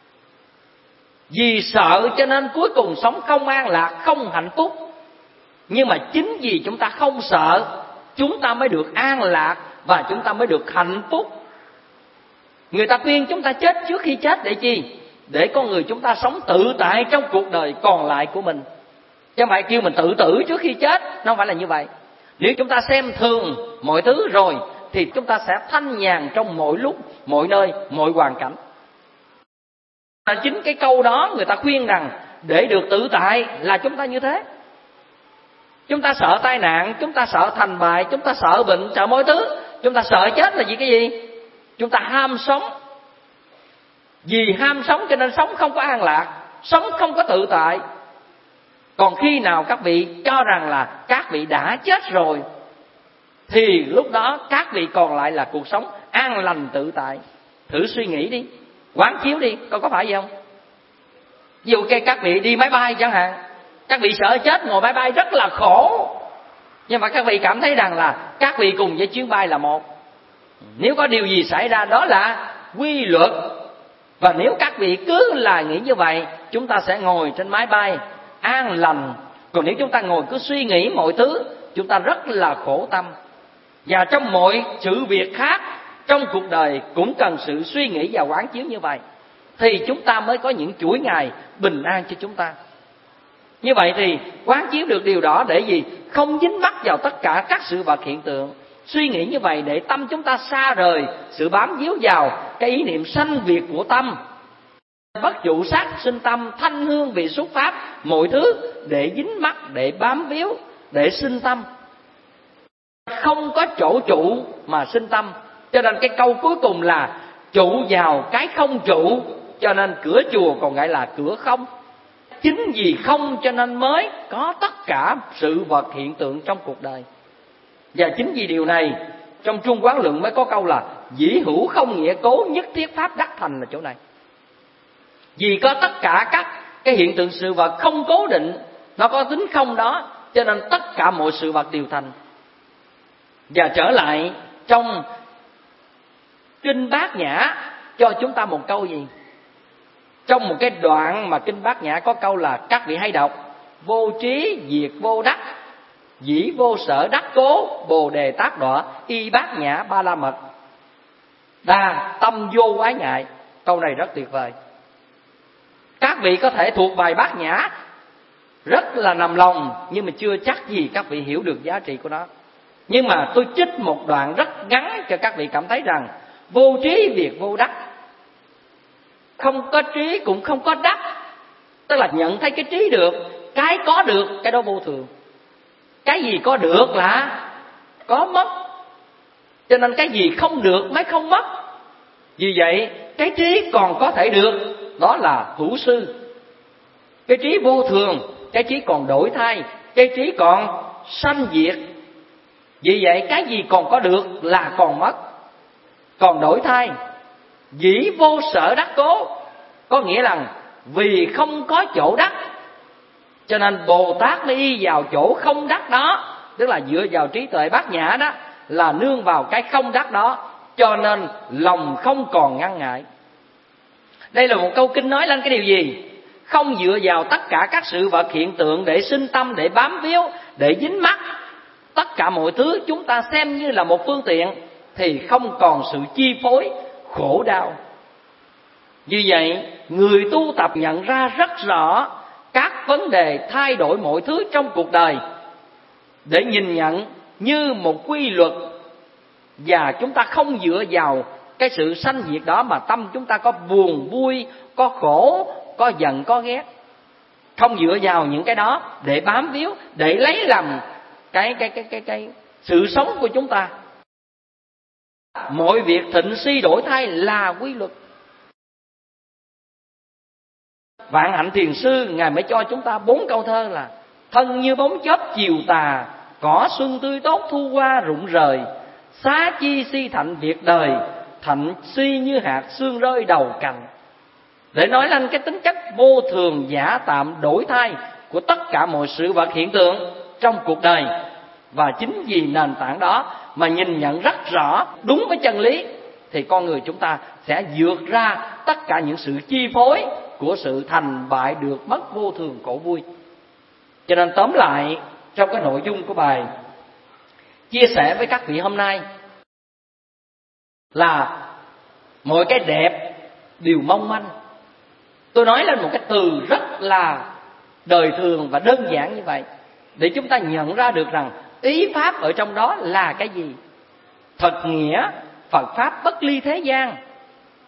Vì sợ cho nên cuối cùng sống không an lạc, không hạnh phúc. Nhưng mà chính vì chúng ta không sợ, chúng ta mới được an lạc và chúng ta mới được hạnh phúc. Người ta khuyên chúng ta chết trước khi chết để chi? Để con người chúng ta sống tự tại trong cuộc đời còn lại của mình. Chứ không phải kêu mình tự tử trước khi chết, nó không phải là như vậy. Nếu chúng ta xem thường mọi thứ rồi thì chúng ta sẽ thanh nhàn trong mọi lúc, mọi nơi, mọi hoàn cảnh. Chính cái câu đó người ta khuyên rằng để được tự tại là chúng ta như thế. Chúng ta sợ tai nạn, chúng ta sợ thành bại, chúng ta sợ bệnh, sợ mọi thứ. Chúng ta sợ chết là vì cái gì? Chúng ta ham sống. Vì ham sống cho nên sống không có an lạc, sống không có tự tại. Còn khi nào các vị cho rằng là các vị đã chết rồi, thì lúc đó các vị còn lại là cuộc sống an lành tự tại. Thử suy nghĩ đi, quán chiếu đi, có phải vậy không? Ví dụ các vị đi máy bay chẳng hạn, các vị sợ chết ngồi máy bay rất là khổ, nhưng mà các vị cảm thấy rằng là các vị cùng với chuyến bay là một. Nếu có điều gì xảy ra đó là quy luật. Và nếu các vị cứ là nghĩ như vậy, chúng ta sẽ ngồi trên máy bay an lành. Còn nếu chúng ta ngồi cứ suy nghĩ mọi thứ, chúng ta rất là khổ tâm. Và trong mọi sự việc khác trong cuộc đời cũng cần sự suy nghĩ và quán chiếu như vậy, thì chúng ta mới có những chuỗi ngày bình an cho chúng ta. Như vậy thì quán chiếu được điều đó để gì? Không dính mắc vào tất cả các sự vật hiện tượng. Suy nghĩ như vậy để tâm chúng ta xa rời sự bám víu vào cái ý niệm sanh diệt của tâm. Bất trụ sát sinh tâm, thanh hương vị xuất pháp, mọi thứ để dính mắc, để bám víu, để sinh tâm. Không có chỗ trụ mà sinh tâm. Cho nên cái câu cuối cùng là trụ vào cái không trụ, cho nên cửa chùa còn gọi là cửa không. Chính vì không cho nên mới có tất cả sự vật hiện tượng trong cuộc đời. Và chính vì điều này trong Trung Quán Luận mới có câu là dĩ hữu không nghĩa cố, nhất thiết pháp đắc thành là chỗ này. Vì có tất cả các cái hiện tượng sự vật không cố định, nó có tính không đó, cho nên tất cả mọi sự vật đều thành. Và trở lại trong Kinh Bát Nhã cho chúng ta một câu gì? Trong một cái đoạn mà Kinh Bát Nhã có câu là các vị hay đọc: vô trí diệt vô đắc, dĩ vô sở đắc cố, bồ đề tác đọa, y bát nhã ba la mật, đa tâm vô quái ngại. Câu này rất tuyệt vời. Các vị có thể thuộc bài Bát Nhã rất là nằm lòng, nhưng mà chưa chắc gì các vị hiểu được giá trị của nó. Nhưng mà tôi trích một đoạn rất ngắn cho các vị cảm thấy rằng vô trí diệt vô đắc. Không có trí cũng không có đắc, tức là nhận thấy cái trí được, cái có được, cái đó vô thường. Cái gì có được là có mất, cho nên cái gì không được mới không mất. Vì vậy cái trí còn có thể được, đó là hữu sư. Cái trí vô thường, cái trí còn đổi thay, cái trí còn sanh diệt. Vì vậy cái gì còn có được là còn mất, còn đổi thay. Dĩ vô sở đắc cố, có nghĩa là vì không có chỗ đắc, cho nên Bồ Tát mới y vào chỗ không đắc đó. Tức là dựa vào trí tuệ Bát Nhã đó, là nương vào cái không đắc đó, cho nên lòng không còn ngăn ngại. Đây là một câu kinh nói lên cái điều gì? Không dựa vào tất cả các sự vật hiện tượng để sinh tâm, để bám víu, để dính mắc. Tất cả mọi thứ chúng ta xem như là một phương tiện, thì không còn sự chi phối, khổ đau. Vì vậy người tu tập nhận ra rất rõ các vấn đề thay đổi mọi thứ trong cuộc đời, để nhìn nhận như một quy luật. Và chúng ta không dựa vào cái sự sanh diệt đó mà tâm chúng ta có buồn vui, có khổ, có giận, có ghét. Không dựa vào những cái đó để bám víu, để lấy làm cái sự sống của chúng ta. Mọi việc thịnh suy đổi thay là quy luật. Vạn Hạnh Thiền Sư Ngài mới cho chúng ta 4 câu thơ là: thân như bóng chớp chiều tà, cỏ xuân tươi tốt thu hoa rụng rời, xá chi si thạnh việc đời, thạnh suy như hạt sương rơi đầu cành. Để nói lên cái tính chất vô thường giả tạm đổi thay của tất cả mọi sự vật hiện tượng trong cuộc đời. Và chính vì nền tảng đó mà nhìn nhận rất rõ đúng với chân lý, thì con người chúng ta sẽ vượt ra tất cả những sự chi phối của sự thành bại được mất vô thường khổ vui. Cho nên tóm lại trong cái nội dung của bài chia sẻ với các vị hôm nay là mọi cái đẹp đều mong manh. Tôi nói lên một cái từ rất là đời thường và đơn giản như vậy, để chúng ta nhận ra được rằng ý pháp ở trong đó là cái gì. Thật nghĩa Phật pháp bất ly thế gian.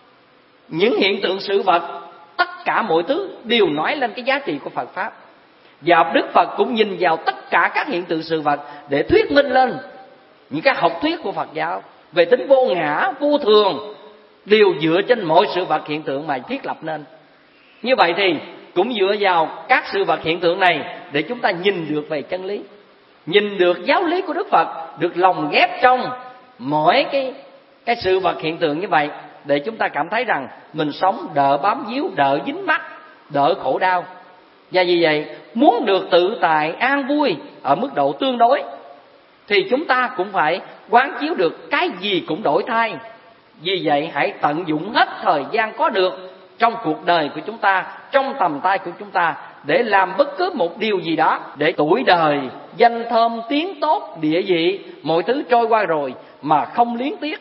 Những hiện tượng sự vật, tất cả mọi thứ đều nói lên cái giá trị của Phật pháp. Và Đức Phật cũng nhìn vào tất cả các hiện tượng sự vật để thuyết minh lên những cái học thuyết của Phật giáo về tính vô ngã, vô thường, đều dựa trên mọi sự vật hiện tượng mà thiết lập nên. Như vậy thì cũng dựa vào các sự vật hiện tượng này để chúng ta nhìn được về chân lý, nhìn được giáo lý của Đức Phật được lồng ghép trong mỗi cái sự vật hiện tượng như vậy, để chúng ta cảm thấy rằng mình sống đỡ bám víu, đỡ dính mắc, đỡ khổ đau. Và vì vậy, muốn được tự tại an vui ở mức độ tương đối thì chúng ta cũng phải quán chiếu được cái gì cũng đổi thay. Vì vậy hãy tận dụng hết thời gian có được trong cuộc đời của chúng ta, trong tầm tay của chúng ta, để làm bất cứ một điều gì đó để tuổi đời danh thơm tiếng tốt địa vị mọi thứ trôi qua rồi mà không liếng tiếc.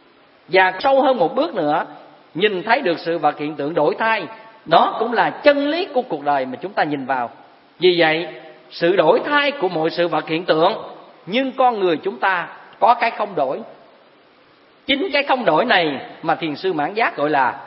Và sâu hơn một bước nữa, nhìn thấy được sự vật hiện tượng đổi thay, đó cũng là chân lý của cuộc đời mà chúng ta nhìn vào. Vì vậy, sự đổi thay của mọi sự vật hiện tượng, nhưng con người chúng ta có cái không đổi. Chính cái không đổi này mà Thiền sư Mãn Giác gọi là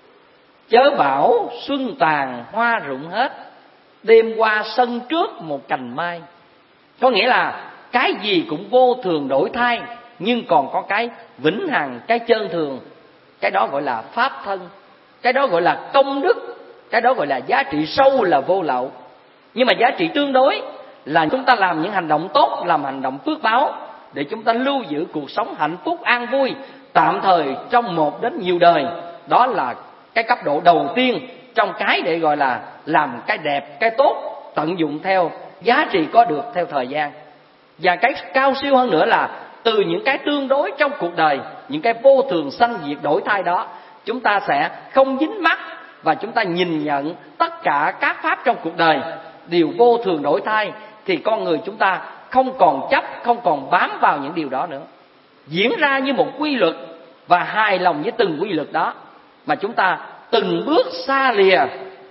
chớ bảo xuân tàn hoa rụng hết, đêm qua sân trước một cành mai. Có nghĩa là cái gì cũng vô thường đổi thay, nhưng còn có cái vĩnh hằng, cái chân thường. Cái đó gọi là pháp thân, cái đó gọi là công đức, cái đó gọi là giá trị sâu là vô lậu. Nhưng mà giá trị tương đối là chúng ta làm những hành động tốt, làm hành động phước báo để chúng ta lưu giữ cuộc sống hạnh phúc an vui tạm thời trong 1 đến nhiều đời. Đó là cái cấp độ đầu tiên trong cái để gọi là làm cái đẹp, cái tốt, tận dụng theo giá trị có được theo thời gian. Và cái cao siêu hơn nữa là từ những cái tương đối trong cuộc đời, những cái vô thường sanh diệt đổi thay đó, chúng ta sẽ không dính mắc và chúng ta nhìn nhận tất cả các pháp trong cuộc đời đều vô thường đổi thay, thì con người chúng ta không còn chấp, không còn bám vào những điều đó nữa, diễn ra như một quy luật và hài lòng với từng quy luật đó, mà chúng ta từng bước xa lìa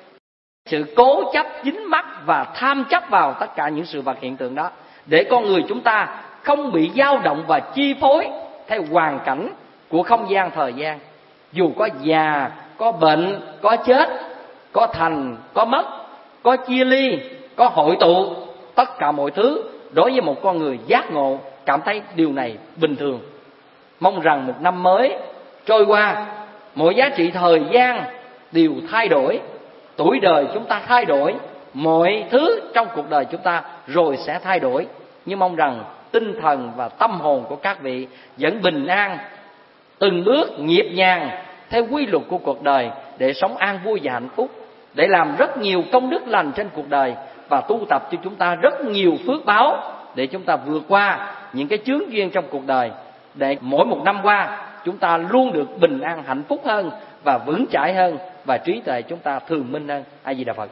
sự cố chấp, dính mắc và tham chấp vào tất cả những sự vật hiện tượng đó, để con người chúng ta không bị dao động và chi phối theo hoàn cảnh của không gian thời gian. Dù có già, có bệnh, có chết, có thành, có mất, có chia ly, có hội tụ, tất cả mọi thứ đối với một con người giác ngộ cảm thấy điều này bình thường. Mong rằng một năm mới trôi qua, mọi giá trị thời gian đều thay đổi, tuổi đời chúng ta thay đổi, mọi thứ trong cuộc đời chúng ta rồi sẽ thay đổi. Nhưng mong rằng tinh thần và tâm hồn của các vị vẫn bình an, từng bước nhịp nhàng theo quy luật của cuộc đời để sống an vui và hạnh phúc, để làm rất nhiều công đức lành trên cuộc đời và tu tập cho chúng ta rất nhiều phước báo để chúng ta vượt qua những cái chướng duyên trong cuộc đời, để mỗi một năm qua chúng ta luôn được bình an hạnh phúc hơn và vững chãi hơn, và trí tuệ chúng ta thường minh hơn. A Di Đà Phật.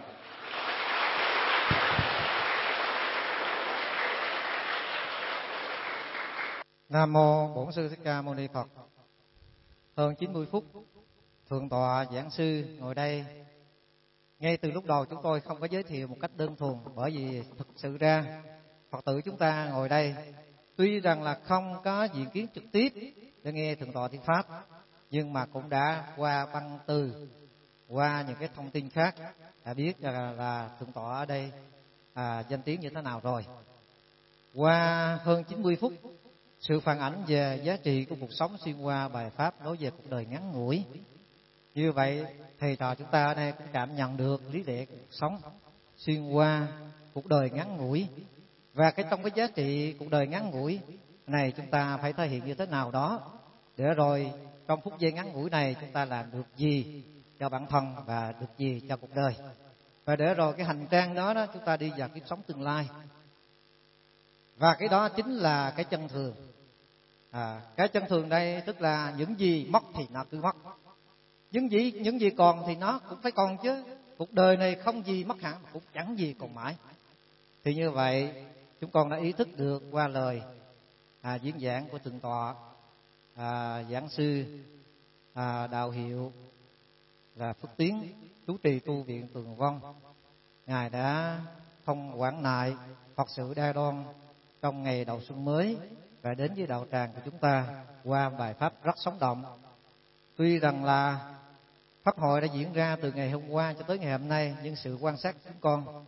Nam mô Bổn Sư Thích Ca Mâu Ni Phật. Hơn 90 phút thượng tọa giảng sư ngồi đây. Ngay từ lúc đầu chúng tôi không có giới thiệu một cách đơn thuần, bởi vì thực sự ra Phật tử chúng ta ngồi đây tuy rằng là không có diện kiến trực tiếp để nghe thượng tọa thuyết pháp, nhưng mà cũng đã qua băng từ, qua những cái thông tin khác đã biết là thượng tọa ở đây danh tiếng như thế nào rồi. Qua hơn 90 phút sự phản ảnh về giá trị của cuộc sống xuyên qua bài pháp nói về cuộc đời ngắn ngủi, như vậy thầy trò chúng ta ở đây cũng cảm nhận được lý lẽ của cuộc sống xuyên qua cuộc đời ngắn ngủi, và trong cái giá trị cuộc đời ngắn ngủi này chúng ta phải thể hiện như thế nào đó, để rồi trong phút giây ngắn ngủi này chúng ta làm được gì cho bản thân và được gì cho cuộc đời, và để rồi cái hành trang đó chúng ta đi vào kiếp sống tương lai. Và cái đó chính là cái chân thường. Cái chân thường đây tức là những gì mất thì nó cứ mất, những gì còn thì nó cũng phải còn chứ. Cuộc đời này không gì mất hẳn, cũng chẳng gì còn mãi. Thì như vậy chúng con đã ý thức được qua lời diễn giảng của thượng tọa giảng sư đạo hiệu là Phước Tiến, chủ trì tu viện Tường Vong. Ngài đã không quản ngại Phật sự đa đoan trong ngày đầu xuân mới và đến với đạo tràng của chúng ta qua bài pháp rất sống động. Tuy rằng là pháp hội đã diễn ra từ ngày hôm qua cho tới ngày hôm nay, nhưng sự quan sát chúng con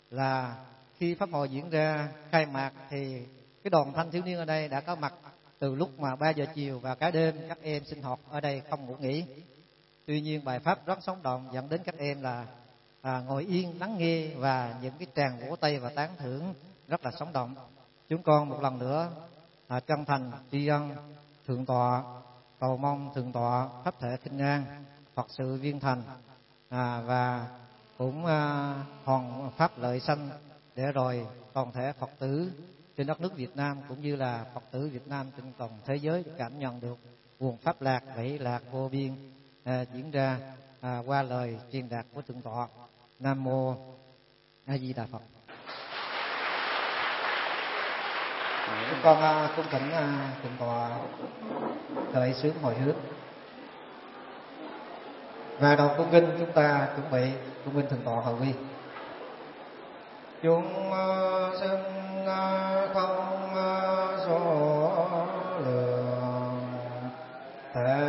là khi pháp hội diễn ra khai mạc thì cái đoàn thanh thiếu niên ở đây đã có mặt từ lúc mà 3 giờ chiều, và cả đêm các em sinh hoạt ở đây không ngủ nghỉ. Tuy nhiên bài pháp rất sống động, dẫn đến các em là ngồi yên lắng nghe, và những cái tràng vỗ tay và tán thưởng rất là sống động. Chúng con một lần nữa chân thành tri ân thượng tọa, cầu mong thượng tọa pháp thể kinh an, Phật sự viên thành, và cũng hoàn pháp lợi sanh, để rồi toàn thể Phật tử trên đất nước Việt Nam cũng như là Phật tử Việt Nam trên toàn thế giới cảm nhận được nguồn pháp lạc vĩ lạc vô biên diễn ra qua lời truyền đạt của thượng tọa. Nam mô A Di Đà Phật. Chúng con cung thỉnh thượng tọa khởi sướng hồi hướng. Và đầu cung kinh chúng ta chuẩn bị cung kinh thượng tọa hồi quy. Chúng sinh không số lượng, thể